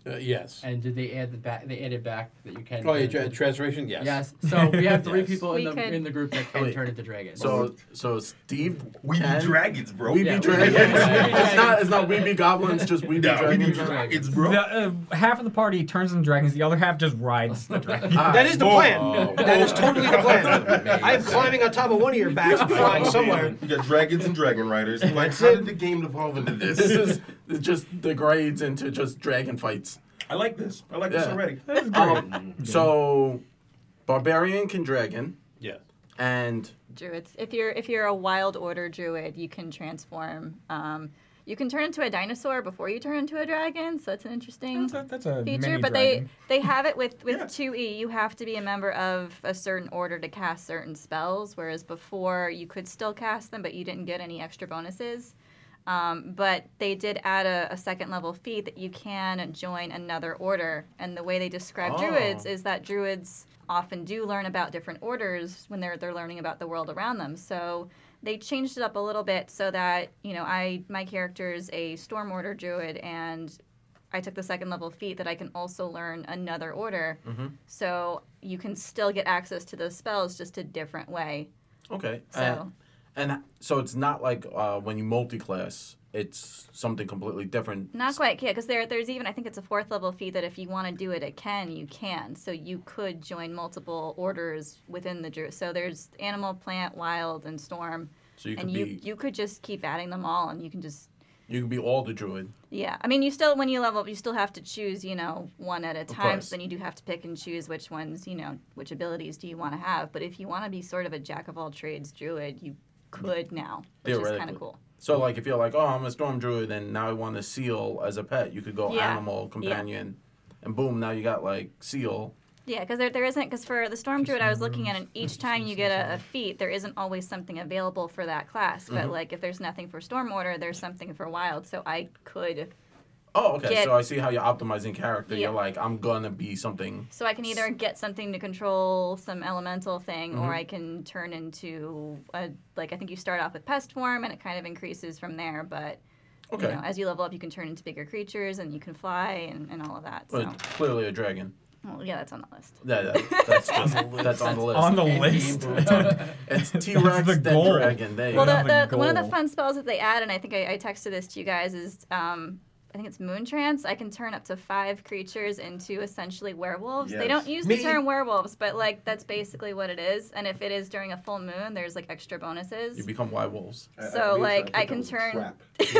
Speaker 3: Uh, yes.
Speaker 2: And did they add the back? They added back that you can.
Speaker 3: Oh, yeah,
Speaker 2: turn
Speaker 3: tra-
Speaker 2: into-
Speaker 3: transformation. Yes.
Speaker 2: Yes. So we have three
Speaker 3: Yes.
Speaker 2: people in
Speaker 5: We
Speaker 2: the
Speaker 5: could-
Speaker 2: in the group that can
Speaker 1: Wait.
Speaker 2: turn into dragons.
Speaker 1: So so Steve
Speaker 9: We
Speaker 1: can,
Speaker 9: be dragons, bro.
Speaker 1: We
Speaker 2: Yeah,
Speaker 1: be
Speaker 2: we be
Speaker 1: dragons.
Speaker 2: dragons.
Speaker 1: It's not it's not we be goblins, just we be
Speaker 9: Nah, we be
Speaker 1: dragons.
Speaker 9: dragons, bro.
Speaker 6: The, uh, half of the party turns into dragons. The other half just rides the dragon.
Speaker 1: Ah,
Speaker 8: That is the
Speaker 1: whoa.
Speaker 8: plan. That is totally the plan. I am climbing on top of one of your backs and flying somewhere.
Speaker 4: You got dragons and dragon riders. Like,
Speaker 8: That's
Speaker 4: how
Speaker 8: it.
Speaker 4: did the game evolve into this?
Speaker 1: This is just degrades into just dragon fights.
Speaker 4: I like this. I like this
Speaker 1: Yeah.
Speaker 4: already.
Speaker 1: Um, so, barbarian can dragon,
Speaker 3: Yeah.
Speaker 1: and
Speaker 5: Druids. If you're if you're a wild order druid, you can transform. Um, you can turn into a dinosaur before you turn into a dragon, so it's an interesting
Speaker 6: That's a, that's a
Speaker 5: feature.
Speaker 6: mini
Speaker 5: But
Speaker 6: dragon.
Speaker 5: they they have it with with
Speaker 4: Yeah.
Speaker 5: two E. You have to be a member of a certain order to cast certain spells, whereas before you could still cast them, but you didn't get any extra bonuses. Um, but they did add a, a second level feat that you can join another order. And the way they describe
Speaker 1: Oh.
Speaker 5: druids is that druids often do learn about different orders when they're they're learning about the world around them. So they changed it up a little bit so that, you know, I my character is a storm order druid, and I took the second level feat that I can also learn another order.
Speaker 1: Mm-hmm.
Speaker 5: So you can still get access to those spells, just a different way.
Speaker 1: okay.
Speaker 5: So
Speaker 1: And, and so it's not like uh, when you multi-class, it's something completely different.
Speaker 5: not quite, yeah, because there there's even I think it's a fourth level feat that if you want to do it, it can you can. So you could join multiple orders within the druid. So there's animal, plant, wild, and storm.
Speaker 1: So you could
Speaker 5: and you
Speaker 1: be
Speaker 5: you could just keep adding them all, and you can just
Speaker 1: you could be all the druid.
Speaker 5: yeah. I mean, you still when you level up, you still have to choose, you know, one at a time.
Speaker 1: course.
Speaker 5: So then you do have to pick and choose which ones, you know, which abilities do you want to have. But if you want to be sort of a jack of all trades druid, you could now, which is kind
Speaker 1: Theoretically.
Speaker 5: of cool.
Speaker 1: So like if you're like, oh, I'm a storm druid, and now I want a seal as a pet, you could go
Speaker 5: Yeah.
Speaker 1: animal companion, and boom, now you got like seal.
Speaker 5: Yeah, because there, there isn't, because for the Storm Druid I was looking at, and each time you get a, a feat, there isn't always something available for that class. But,
Speaker 1: Mhm.
Speaker 5: like, if there's nothing for Storm Order, there's something for Wild. So I could,
Speaker 1: Oh, okay.
Speaker 5: Get-
Speaker 1: so I see how you're optimizing character.
Speaker 5: Yeah.
Speaker 1: You're like, I'm gonna be something.
Speaker 5: so I can either get something to control some elemental thing,
Speaker 1: Mhm.
Speaker 5: or I can turn into, a, like, I think you start off with Pest Form, and it kind of increases from there. But,
Speaker 1: Okay.
Speaker 5: you know, as you level up, you can turn into bigger creatures, and you can fly, and, and all of that. So,
Speaker 1: But clearly a dragon.
Speaker 5: well, yeah, that's on the list.
Speaker 1: Yeah, that, that's just that's on the list.
Speaker 6: On the
Speaker 2: End
Speaker 6: list.
Speaker 2: game.
Speaker 1: It's T Rex
Speaker 6: the
Speaker 1: then
Speaker 6: goal.
Speaker 1: dragon. There you
Speaker 5: Well,
Speaker 1: go.
Speaker 5: the,
Speaker 6: That's
Speaker 5: the,
Speaker 6: the
Speaker 5: one of the
Speaker 6: goal.
Speaker 5: fun spells that they add, and I think I, I texted this to you guys, is um, I think it's Moon Trance. I can turn up to five creatures into essentially werewolves. They
Speaker 4: Yes.
Speaker 5: don't use
Speaker 8: Me-
Speaker 5: the term werewolves, but like that's basically what it is. And if it is during a full moon, there's like extra bonuses.
Speaker 1: You become werewolves.
Speaker 5: So, like, I can turn-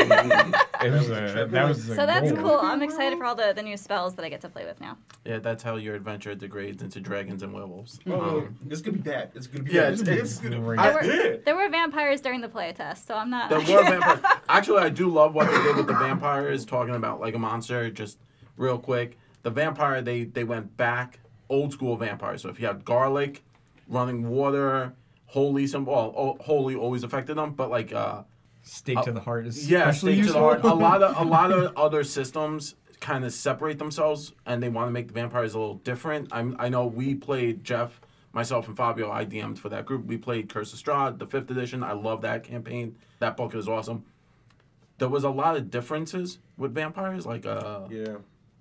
Speaker 6: It was a, that was a
Speaker 5: so that's
Speaker 6: goal.
Speaker 5: cool. I'm excited for all the, the new spells that I get to play with now.
Speaker 1: Yeah, that's how your adventure degrades into dragons and werewolves.
Speaker 4: Oh,
Speaker 1: Um,
Speaker 9: It's gonna be bad. It's gonna be
Speaker 1: Yeah,
Speaker 9: bad.
Speaker 1: it's- it's-
Speaker 6: Great.
Speaker 1: I-
Speaker 5: There were,
Speaker 4: Yeah.
Speaker 5: there were vampires during the playtest, so I'm not.
Speaker 1: There were vampires. Actually, I do love what they did with the vampires, talking about like a monster. Just real quick, the vampire they they went back old school vampire. So if you had garlic, running water, holy some well, oh, holy always affected them, but like uh
Speaker 6: Stake to the heart is
Speaker 1: yeah,
Speaker 6: especially
Speaker 1: stake to the
Speaker 6: useful.
Speaker 1: heart. A lot of a lot of other systems kind of separate themselves, and they want to make the vampires a little different. I'm I know we played Jeff. Myself and Fabio, I D M'd for that group. We played Curse of Strahd, the fifth edition. I love that campaign. That book is awesome. There was a lot of differences with vampires. Like, uh,
Speaker 4: Yeah.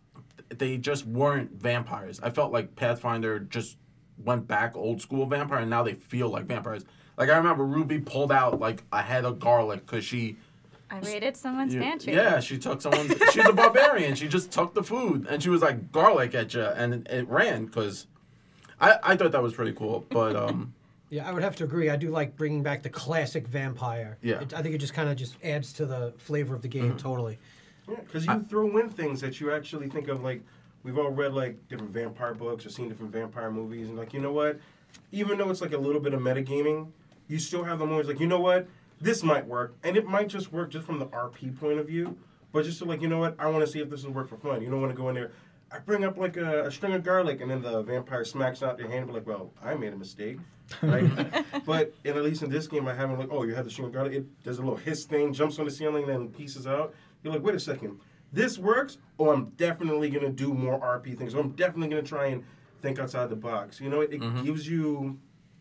Speaker 1: they just weren't vampires. I felt like Pathfinder just went back old school vampire, and now they feel like vampires. Like, I remember Ruby pulled out, like, a head of garlic because she...
Speaker 5: I raided someone's
Speaker 1: Yeah,
Speaker 5: pantry.
Speaker 1: yeah, she took someone... She's a barbarian. She just took the food, and she was like, garlic at you, and it, it ran because... I, I thought that was pretty cool, but... um.
Speaker 8: Yeah, I would have to agree. I do like bringing back the classic vampire.
Speaker 1: Yeah.
Speaker 8: It, I think it just kind of just adds to the flavor of the game
Speaker 1: Mm-hmm.
Speaker 8: totally.
Speaker 4: Because you throw in things that you actually think of, like, we've all read, like, different vampire books or seen different vampire movies, and, like, you know what? Even though it's, like, a little bit of metagaming, you still have the moments, like, you know what? This might work, and it might just work just from the R P point of view, but just to, like, you know what? I want to see if this will work for fun. You don't want to go in there, I bring up, like, a, a string of garlic, and then the vampire smacks out your hand and be like, well, I made a mistake. Right? But in, at least in this game, I haven't, like, oh, you have the string of garlic, it does a little hiss thing, jumps on the ceiling, then pieces out. You're like, wait a second. This works, or I'm definitely going to do more R P things, or I'm definitely going to try and think outside the box. You know, it, it
Speaker 1: Mhm.
Speaker 4: gives you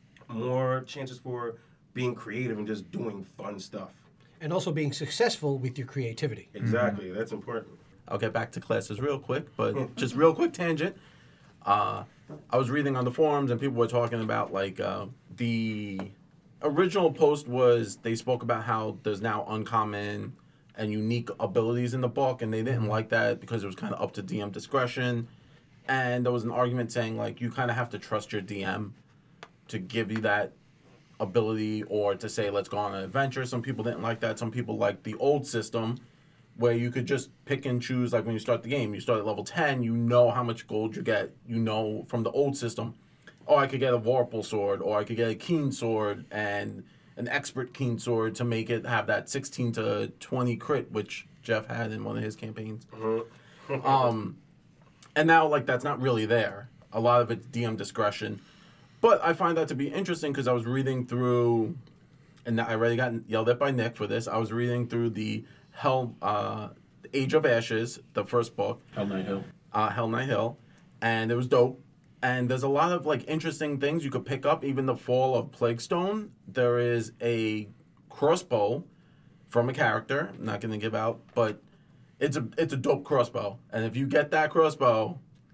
Speaker 4: more chances for being creative and just doing fun stuff.
Speaker 8: And also being successful with your creativity.
Speaker 4: Exactly, that's important.
Speaker 1: I'll get back to classes real quick, but just real quick tangent. Uh, I was reading on the forums and people were talking about like uh, the original post was they spoke about how there's now uncommon and unique abilities in the book, and they didn't like that because it was kind of up to D M discretion. And there was an argument saying like you kind of have to trust your D M to give you that ability or to say let's go on an adventure. Some people didn't like that. Some people liked the old system where you could just pick and choose. Like when you start the game, you start at level ten, you know how much gold you get. You know from the old system, oh, I could get a Vorpal sword, or I could get a Keen sword and an expert Keen sword to make it have that sixteen to twenty crit, which Jeff had in one of his campaigns. um, and now like that's not really there. A lot of it's D M discretion. But I find that to be interesting because I was reading through, and I already got yelled at by Nick for this. I was reading through the Hell, uh, Age of Ashes, the first book.
Speaker 7: Hell Knight Hill.
Speaker 1: Uh, Hell Knight Hill, and it was dope. And there's a lot of like interesting things you could pick up. Even the Fall of Plaguestone, there is a crossbow from a character. I'm not going to give out, but it's a it's a dope crossbow. And if you get that crossbow,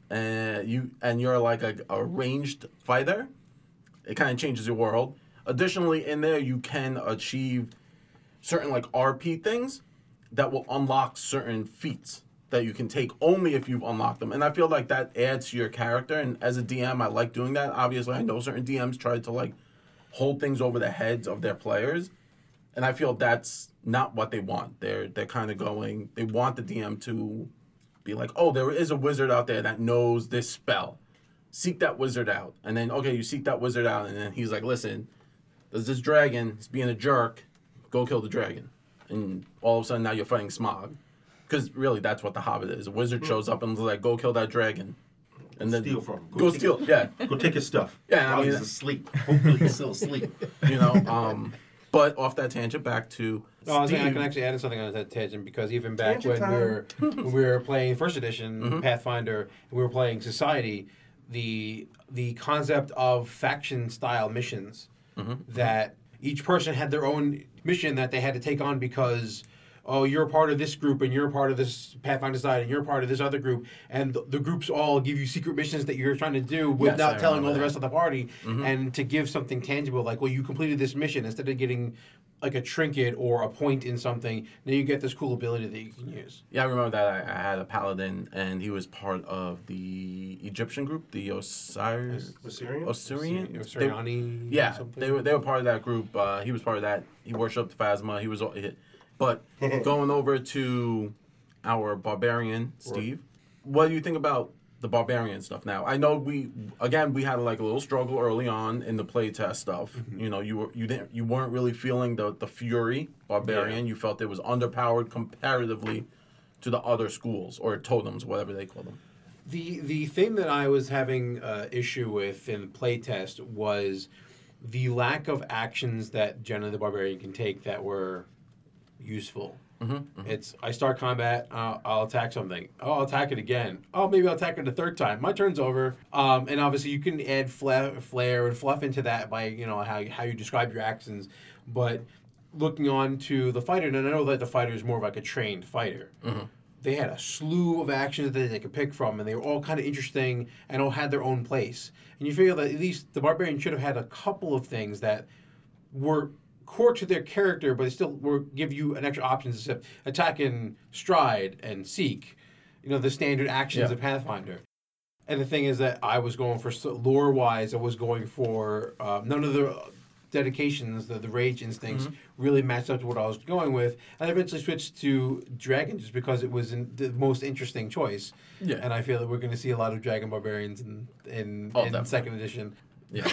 Speaker 1: and you and you're like a, a ranged fighter, it kind of changes your world. Additionally, in there you can achieve certain like R P things that will unlock certain feats that you can take only if you've unlocked them. And I feel like that adds to your character. And as a D M, I like doing that. Obviously, I know certain D Ms try to like hold things over the heads of their players. And I feel that's not what they want. They're they're kind of going, they want the D M to be like, oh, there is a wizard out there that knows this spell. Seek that wizard out. And then, okay, you seek that wizard out. And then he's like, listen, there's this dragon. He's being a jerk. Go kill the dragon. And all of a sudden now you're fighting Smog. Because really that's what the Hobbit is. A wizard shows up and is like, go kill that dragon. And then
Speaker 4: Steal from him.
Speaker 1: Go,
Speaker 4: take
Speaker 1: steal,
Speaker 4: his-
Speaker 1: yeah.
Speaker 4: Go take his stuff.
Speaker 1: Yeah, I
Speaker 4: While
Speaker 1: mean-
Speaker 4: he's asleep. Hopefully he's still asleep.
Speaker 1: You know, um, but off that tangent, back to
Speaker 3: No, I, was saying I
Speaker 1: Steve.
Speaker 3: can actually add something on that tangent because even back
Speaker 4: Tangent
Speaker 3: when we were when we were playing first edition
Speaker 1: Mm-hmm.
Speaker 3: Pathfinder, and we were playing Society, the the concept of faction style missions
Speaker 1: Mm-hmm.
Speaker 3: that each person had their own mission that they had to take on because oh, you're a part of this group and you're a part of this Pathfinder Society and you're a part of this other group, and the, the groups all give you secret missions that you're trying to do without
Speaker 1: Yes, I
Speaker 3: telling
Speaker 1: remember
Speaker 3: all the
Speaker 1: that.
Speaker 3: rest of the party, and to give something tangible like, well, you completed this mission instead of getting like a trinket or a point in something, now you get this cool ability that you can use.
Speaker 1: Yeah, I remember that. I, I had a paladin, and he was part of the Egyptian group, the Osiris,
Speaker 4: Osirian?
Speaker 1: Osirian.
Speaker 3: Or
Speaker 1: They-
Speaker 3: Siriani.
Speaker 1: yeah,
Speaker 3: or something.
Speaker 1: they were they were part of that group. Uh, he was part of that. He worshipped Phasma. He was, but going over to our barbarian, Steve. What do you think about the barbarian stuff now? I know we again we had like a little struggle early on in the playtest stuff.
Speaker 3: Mm-hmm.
Speaker 1: You know, you were you didn't you weren't really feeling the the fury barbarian. You felt it was underpowered comparatively to the other schools or totems, whatever they call them.
Speaker 3: The the thing that I was having uh, issue with in the playtest was the lack of actions that generally the barbarian can take that were useful.
Speaker 1: Mm-hmm,
Speaker 3: It's I start combat, uh, I'll attack something. Oh, I'll attack it again. Oh, maybe I'll attack it a third time. My turn's over. Um, and obviously you can add fla- flair and fluff into that by you know how how you describe your actions. But looking on to the fighter, and I know that the fighter is more of like a trained fighter.
Speaker 1: Mm-hmm.
Speaker 3: They had a slew of actions that they could pick from, and they were all kind of interesting and all had their own place. And you feel that at least the barbarian should have had a couple of things that were core to their character, but they still were give you an extra options, except attack and stride and seek, you know, the standard actions
Speaker 1: Yeah.
Speaker 3: of Pathfinder. And the thing is that I was going for lore wise, I was going for uh, none of the dedications, the, the rage instincts really matched up to what I was going with. And I eventually switched to dragon just because it was in the most interesting choice.
Speaker 1: Yeah.
Speaker 3: And I feel that we're going to see a lot of dragon barbarians in in,
Speaker 1: Oh,
Speaker 3: in
Speaker 1: definitely.
Speaker 3: second edition.
Speaker 1: Yeah.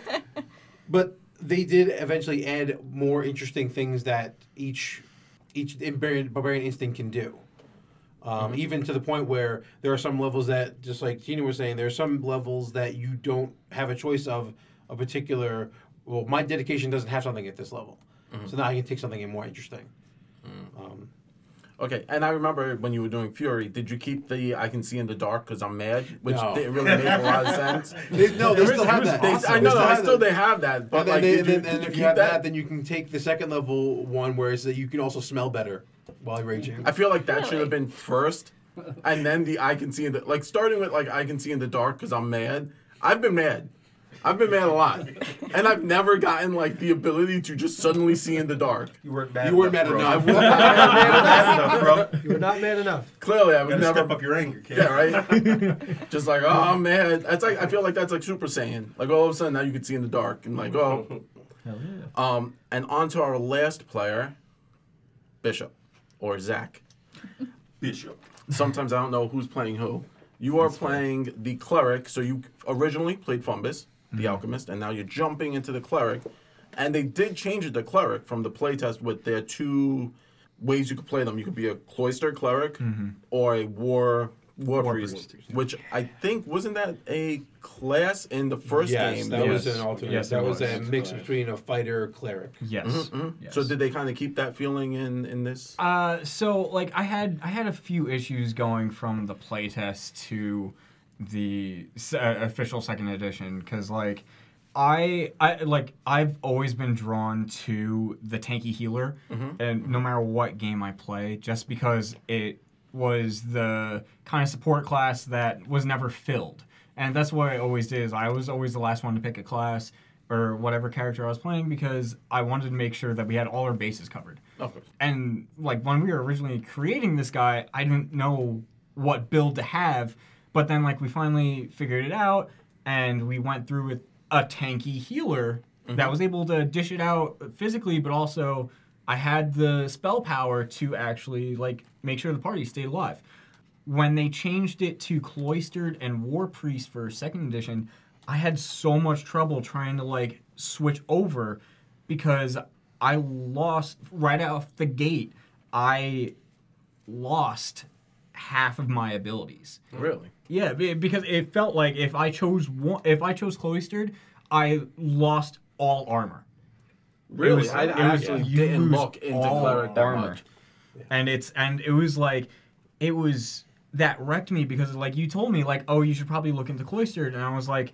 Speaker 3: But they did eventually add more interesting things that each each barbarian, barbarian instinct can do. Um, Even to the point where there are some levels that, just like Tina was saying, there are some levels that you don't have a choice of a particular. Well, my dedication doesn't have something at this level, so now I can take something more interesting. Um,
Speaker 1: Okay, and I remember when you were doing Fury, did you keep the I can see in the dark because I'm mad, which
Speaker 3: No.
Speaker 1: didn't really make a lot of sense.
Speaker 3: they, no, they still have that.
Speaker 1: They,
Speaker 3: They
Speaker 1: I know,
Speaker 3: still
Speaker 1: I
Speaker 3: have
Speaker 1: still
Speaker 3: that.
Speaker 1: they have that, but
Speaker 3: And then,
Speaker 1: like,
Speaker 3: they,
Speaker 1: did you,
Speaker 3: then,
Speaker 1: did
Speaker 3: and
Speaker 1: you
Speaker 3: if
Speaker 1: keep
Speaker 3: you have
Speaker 1: that?
Speaker 3: that, then you can take the second level one, where it's that you can also smell better while raging.
Speaker 1: I feel like that should
Speaker 5: Really?
Speaker 1: have been first and then the I can see in the like starting with like I can see in the dark because I'm mad. I've been mad. I've been mad a lot, and I've never gotten like the ability to just suddenly see in the dark.
Speaker 4: You weren't mad.
Speaker 3: You weren't
Speaker 4: enough,
Speaker 3: mad
Speaker 4: bro.
Speaker 1: I
Speaker 3: enough.
Speaker 1: was not
Speaker 4: mad enough, bro.
Speaker 8: You were not mad enough.
Speaker 1: Clearly, I
Speaker 4: You
Speaker 1: was
Speaker 4: gotta
Speaker 1: never.
Speaker 4: step up your anger, kid.
Speaker 1: Yeah, right. Just like, oh, I'm mad. That's like I feel like that's like Super Saiyan. Like all of a sudden now you can see in the dark, and like oh.
Speaker 6: Hell yeah.
Speaker 1: Um, and on to our last player, Bishop, or Zach.
Speaker 4: Bishop.
Speaker 1: Sometimes I don't know who's playing who. You are
Speaker 6: That's
Speaker 1: playing the cleric, so you originally played Fumbus, the alchemist, and now you're jumping into the cleric. And they did change it to cleric from the playtest with their two ways you could play them. You could be a cloistered cleric or a war war,
Speaker 6: War
Speaker 1: priest,
Speaker 6: priest.
Speaker 1: which I think wasn't that a class in the first
Speaker 3: yes,
Speaker 1: game.
Speaker 3: that was
Speaker 6: Yes.
Speaker 3: an alternate.
Speaker 6: Yes,
Speaker 3: that
Speaker 6: it
Speaker 3: was,
Speaker 6: was.
Speaker 3: a mix between a fighter cleric.
Speaker 6: Yes.
Speaker 1: Mhm.
Speaker 6: yes.
Speaker 1: So did they kind of keep that feeling in in this?
Speaker 6: Uh, so like I had I had a few issues going from the playtest to the s- uh, official second edition because like I I like I've always been drawn to the tanky healer, and no matter what game I play, just because it was the kind of support class that was never filled, and that's what I always did. Is I was always the last one to pick a class or whatever character I was playing because I wanted to make sure that we had all our bases covered.
Speaker 1: Of course.
Speaker 6: And like when we were originally creating this guy, I didn't know what build to have, but then like we finally figured it out, and we went through with a tanky healer that was able to dish it out physically, but also I had the spell power to actually like make sure the party stayed alive. When they changed it to cloistered and war priest for second edition, I had so much trouble trying to like switch over because I lost right off the gate. I lost half of my abilities.
Speaker 1: Really?
Speaker 6: Yeah, be- because it felt like if I chose one, if I chose cloistered, I lost all armor.
Speaker 1: Really?
Speaker 6: was-
Speaker 1: I,
Speaker 6: it
Speaker 1: I
Speaker 6: was-
Speaker 1: actually
Speaker 6: you
Speaker 1: didn't
Speaker 6: lose
Speaker 1: look into
Speaker 6: all
Speaker 1: cleric that
Speaker 6: armor.
Speaker 1: much.
Speaker 6: And it's and it was like it was that wrecked me because like you told me like, oh, you should probably look into cloistered, and I was like,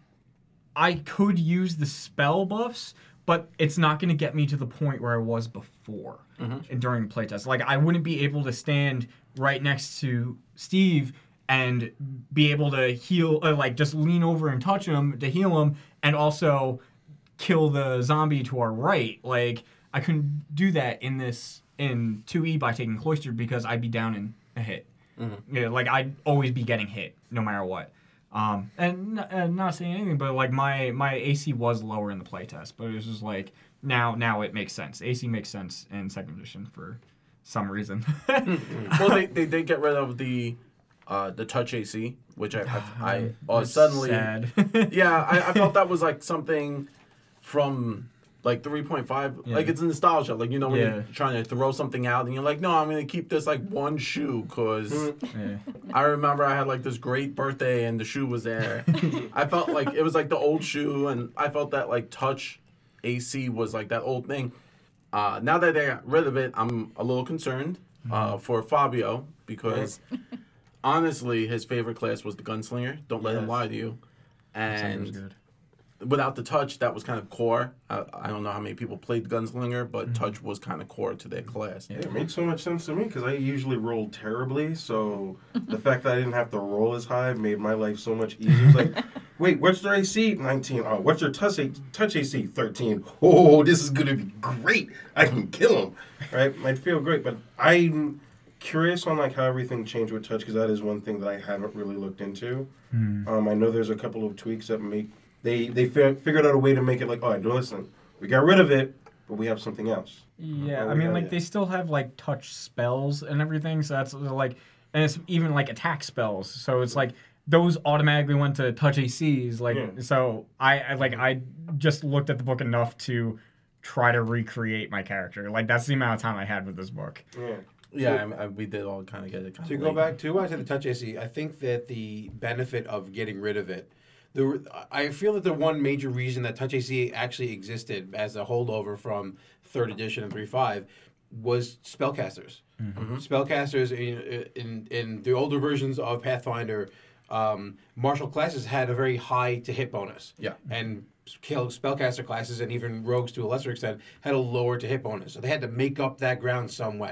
Speaker 6: I could use the spell buffs, but it's not going to get me to the point where I was before during playtest. Like I wouldn't be able to stand right next to Steve and be able to heal, uh, like just lean over and touch him to heal him, and also kill the zombie to our right. Like I couldn't do that in this in two E by taking cloistered because I'd be down in a hit. Yeah, like I'd always be getting hit no matter what. Um, and, n- and not saying anything, but like my my A C was lower in the playtest, but it was just like now now it makes sense. A C makes sense in second edition for some reason.
Speaker 1: Well, they, they did get rid of the uh, the touch A C, which I I, I uh, suddenly
Speaker 6: sad.
Speaker 1: yeah I, I felt that was like something from like three point five.
Speaker 6: Yeah.
Speaker 1: Like it's nostalgia. Like you know when
Speaker 6: Yeah.
Speaker 1: you're trying to throw something out and you're like, no, I'm gonna keep this like one shoe because
Speaker 6: Yeah.
Speaker 1: I remember I had like this great birthday and the shoe was there. I felt like it was like the old shoe, and I felt that like touch A C was like that old thing. Uh, now that they got rid of it, I'm a little concerned uh, for Fabio because honestly, his favorite class was the gunslinger. Don't let him
Speaker 3: Yes.
Speaker 1: lie to you.
Speaker 6: That was
Speaker 1: And
Speaker 6: good.
Speaker 1: without the touch, that was kind of core. I, I don't know how many people played gunslinger, but touch was kind of core to their class.
Speaker 6: Yeah.
Speaker 4: It made so much sense to me because I usually roll terribly. So the fact that I didn't have to roll as high made my life so much easier. It's like, wait, what's their A C? nineteen. Oh, what's your touch A- touch A C? thirteen. Oh, this is gonna be great. I can kill him. Right? Might feel great, but I'm curious on like how everything changed with touch because that is one thing that I haven't really looked into. Um, I know there's a couple of tweaks that make they they fi- figured out a way to make it like, oh, no, listen, we got rid of it, but we have something else.
Speaker 6: Yeah,
Speaker 4: Oh,
Speaker 6: I mean,
Speaker 4: yeah,
Speaker 6: like
Speaker 4: yeah.
Speaker 6: they still have like touch spells and everything, so that's like, and it's even like attack spells. So it's like those automatically went to touch A Cs. Like,
Speaker 4: Yeah.
Speaker 6: so I, I like I just looked at the book enough to try to recreate my character. Like that's the amount of time I had with this book.
Speaker 4: Yeah.
Speaker 1: Yeah, I, I, we did all kind of get it. Kind
Speaker 3: To go back to, I said the touch A C, I think that the benefit of getting rid of it, the I feel that the one major reason that touch A C actually existed as a holdover from third edition and three point five was spellcasters. Spellcasters in, in in the older versions of Pathfinder, um, martial classes had a very high to hit bonus.
Speaker 1: Yeah.
Speaker 3: And kill spellcaster classes and even rogues to a lesser extent had a lower to hit bonus. So they had to make up that ground some way.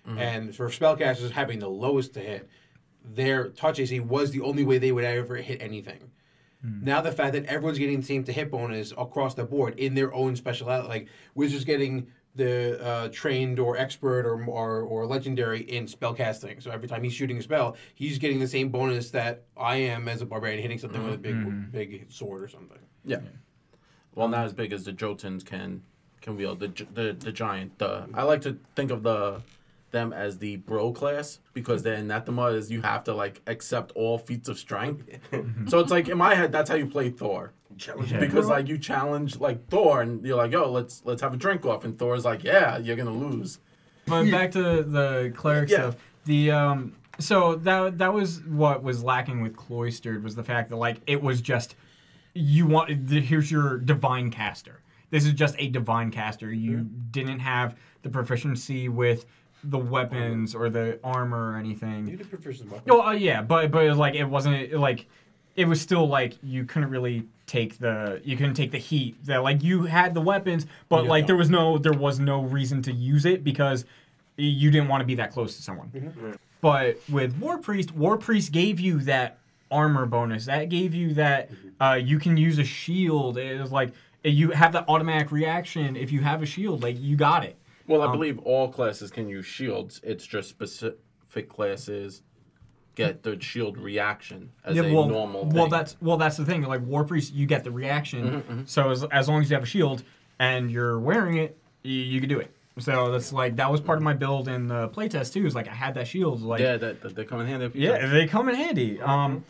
Speaker 3: Mm-hmm. And for spellcasters having the lowest to hit, their touch A C was the only way they would ever hit anything. Mm. Now the fact that everyone's getting the same to hit bonus across the board in their own speciality, like Wizards getting the uh, trained or expert or, or or legendary in spellcasting. So every time he's shooting a spell, he's getting the same bonus that I am as a barbarian hitting something mm-hmm. with a big mm-hmm. big sword or something.
Speaker 1: Yeah. Well, not as big as the Jotuns can can wield the the the giant. The I like to think of the them as the bro class because the anathema is you have to like accept all feats of strength. So it's like in my head that's how you play Thor.
Speaker 4: Challenge
Speaker 1: because like you challenge like Thor and you're like, yo, let's let's have a drink off, and Thor's like, yeah, you're gonna lose.
Speaker 6: But back to the cleric
Speaker 1: yeah.
Speaker 6: stuff. The um so that that was what was lacking with Cloistered was the fact that like it was just you want the, here's your divine caster. This is just a divine caster. You mm-hmm. didn't have the proficiency with the weapons or the armor or anything.
Speaker 3: You did proficiency weapons.
Speaker 6: Oh uh, yeah, but but it was like it wasn't it, like it was still like you couldn't really take the you couldn't take the heat. That like you had the weapons, but
Speaker 3: yeah,
Speaker 6: like
Speaker 3: no.
Speaker 6: there was no there was no reason to use it because you didn't want to be that close to someone.
Speaker 3: Mm-hmm.
Speaker 6: But with War Priest, War Priest gave you that armor bonus. That gave you that uh, you can use a shield. It was like you have the automatic reaction if you have a shield. Like you got it.
Speaker 1: Well, I
Speaker 6: um,
Speaker 1: believe all classes can use shields. It's just specific classes get the shield reaction as
Speaker 6: yeah,
Speaker 1: a
Speaker 6: well,
Speaker 1: normal
Speaker 6: well,
Speaker 1: thing.
Speaker 6: that's well, that's the thing. Like War Priest, you get the reaction.
Speaker 1: Mm-hmm, mm-hmm.
Speaker 6: So as as long as you have a shield and you're wearing it, you, you can do it. So that's like that was part of my build in the playtest too. Is like I had that shield. Like
Speaker 1: yeah, that, that they come in handy. If you
Speaker 6: yeah,
Speaker 1: try.
Speaker 6: they come in handy. Um,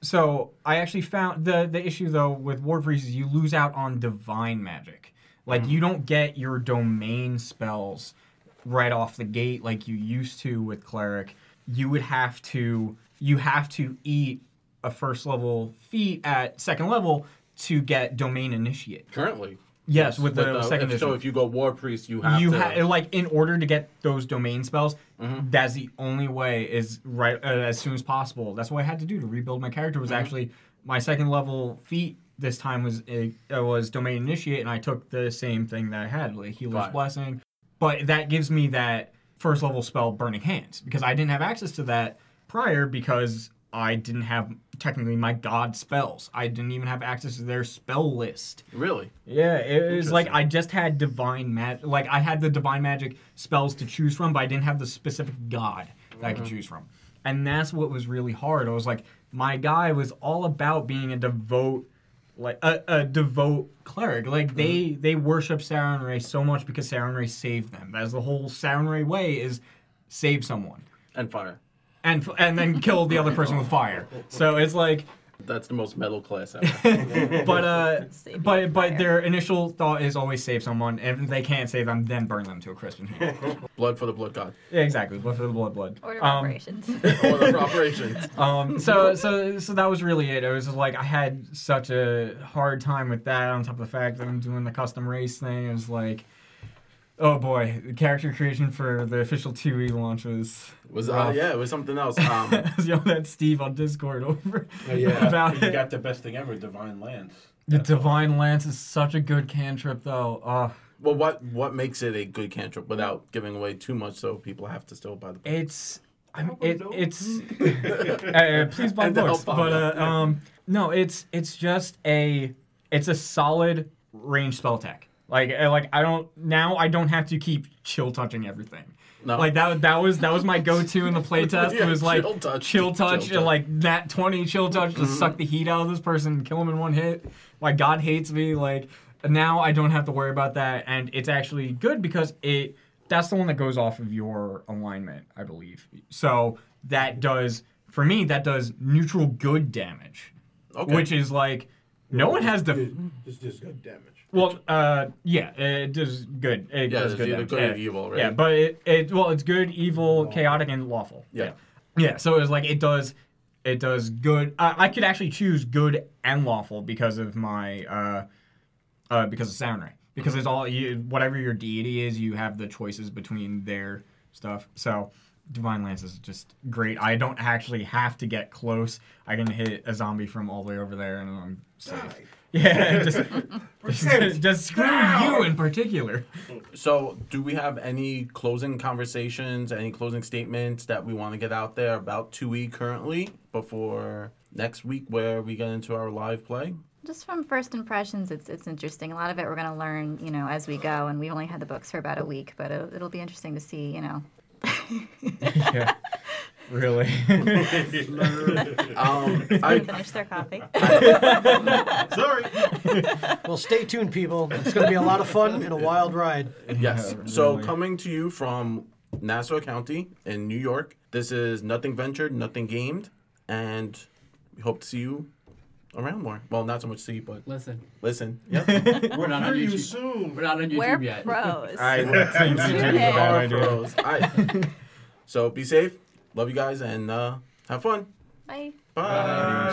Speaker 6: so I actually found the the issue though with War Priest is you lose out on divine magic. Like
Speaker 1: Mm-hmm.
Speaker 6: you don't get your domain spells right off the gate like you used to with cleric. You would have to you have to eat a first level feat at second level to get domain initiate.
Speaker 1: Currently.
Speaker 6: Yes, with the,
Speaker 1: But, uh,
Speaker 6: second
Speaker 1: if,
Speaker 6: edition.
Speaker 1: So if you go War Priest, you have
Speaker 6: you
Speaker 1: to...
Speaker 6: ha- like in order to get those domain spells,
Speaker 1: Mhm.
Speaker 6: that's the only way is right uh, as soon as possible. That's what I had to do to rebuild my character. Was
Speaker 1: Mhm.
Speaker 6: actually my second level feat this time was uh, was domain initiate, and I took the same thing that I had, like Healer's
Speaker 1: Right.
Speaker 6: Blessing. But that gives me that first level spell, Burning Hands, because I didn't have access to that prior because I didn't have technically my god spells. I didn't even have access to their spell list.
Speaker 1: Really?
Speaker 6: Yeah, it was like
Speaker 1: Interesting.
Speaker 6: I just had divine magic. Like I had the divine magic spells to choose from, but I didn't have the specific god that I could choose from. And that's what was really hard. I was like, my guy was all about being a devout, like a, a devout cleric. Like they they worship Sarenrae so much because Sarenrae saved them. That's the whole Sarenrae way is save someone
Speaker 1: And fire.
Speaker 6: and f- and then kill the other person with fire. So it's like.
Speaker 1: That's the most metal class ever.
Speaker 6: but uh,
Speaker 5: Save
Speaker 6: but
Speaker 5: you
Speaker 6: but
Speaker 5: fire.
Speaker 6: their initial thought is always save someone, and if they can't save them, then burn them to a crisp and heat.
Speaker 1: Blood for the blood god.
Speaker 6: Yeah, exactly, blood for the blood, blood.
Speaker 5: Order of
Speaker 6: Um,
Speaker 5: operations.
Speaker 1: Order for operations.
Speaker 6: Um, so so so that was really it. It was just like I had such a hard time with that. On top of the fact that I'm doing the custom race thing, it was like, oh boy, the character creation for the official two E launch was.
Speaker 1: Was uh,
Speaker 6: rough.
Speaker 1: yeah, it was something else. Um,
Speaker 6: I was yelling at Steve on Discord over
Speaker 3: Oh, yeah.
Speaker 6: about
Speaker 7: You
Speaker 6: it.
Speaker 7: got the best thing ever, Divine Lance.
Speaker 6: The
Speaker 7: That's all.
Speaker 6: Divine Lance is such a good cantrip, though. Uh,
Speaker 1: well, what what makes it a good cantrip without giving away too much, so people have to still buy the book?
Speaker 6: It's, I mean, it, it's. uh, please buy
Speaker 1: And the
Speaker 6: books,
Speaker 1: help
Speaker 6: but
Speaker 1: on
Speaker 6: uh, um, no, it's it's just a, it's a solid range spell tech. Like uh, like I don't now I don't have to keep chill touching everything.
Speaker 1: No.
Speaker 6: Like that that was that was my go-to in the playtest.
Speaker 1: Yeah,
Speaker 6: It was like
Speaker 1: chill touch.
Speaker 6: chill touch,
Speaker 1: Chill
Speaker 6: and
Speaker 1: touch.
Speaker 6: like that twenty chill touch to suck the heat out of this person and kill him in one hit. My god hates me. Like now I don't have to worry about that, and it's actually good because it that's the one that goes off of your alignment, I believe. So that does for me that does neutral good damage,
Speaker 1: Okay.
Speaker 6: which is like no one has the.
Speaker 3: It's just good damage.
Speaker 6: Well, uh, yeah, it does good. It
Speaker 1: Yeah,
Speaker 6: does
Speaker 1: it's
Speaker 6: good.
Speaker 1: either
Speaker 6: damage.
Speaker 1: good
Speaker 6: yeah.
Speaker 1: or evil, right?
Speaker 6: Yeah, but it, it well, it's good, evil, chaotic, and lawful.
Speaker 1: Yeah.
Speaker 6: Yeah, so it's like it does, it does good. I, I could actually choose good and lawful because of my, uh, uh, because of Sarenrae. Because it's all you, whatever your deity is, you have the choices between their stuff. So. Divine Lance is just great. I don't actually have to get close. I can hit a zombie from all the way over there, and I'm safe. Yeah, just, just, just screw you in particular.
Speaker 1: So, do we have any closing conversations, any closing statements that we want to get out there about two E currently before next week where we get into our live play?
Speaker 5: Just from first impressions, it's it's interesting. A lot of it we're going to learn, you know, as we go, and we only had the books for about a week, but it'll, it'll be interesting to see, you know.
Speaker 6: Yeah, really.
Speaker 1: um, I,
Speaker 5: Finish their coffee.
Speaker 3: Sorry.
Speaker 8: Well, stay tuned, people. It's going to be a lot of fun and a wild ride.
Speaker 1: Yes.
Speaker 6: Yeah,
Speaker 1: So
Speaker 6: really.
Speaker 1: coming to you from Nassau County in New York, this is Nothing Ventured, Nothing Gamed, and we hope to see you around more. Well, not so much see, but
Speaker 2: Listen,
Speaker 1: listen. Yep.
Speaker 2: we're not on
Speaker 4: Hear you
Speaker 2: YouTube.
Speaker 4: soon.
Speaker 2: We're not on YouTube
Speaker 5: We're
Speaker 2: yet.
Speaker 5: pros.
Speaker 1: I
Speaker 5: Okay.
Speaker 1: are pros. I, so be safe. Love you guys and uh, have fun.
Speaker 5: Bye.
Speaker 1: Bye.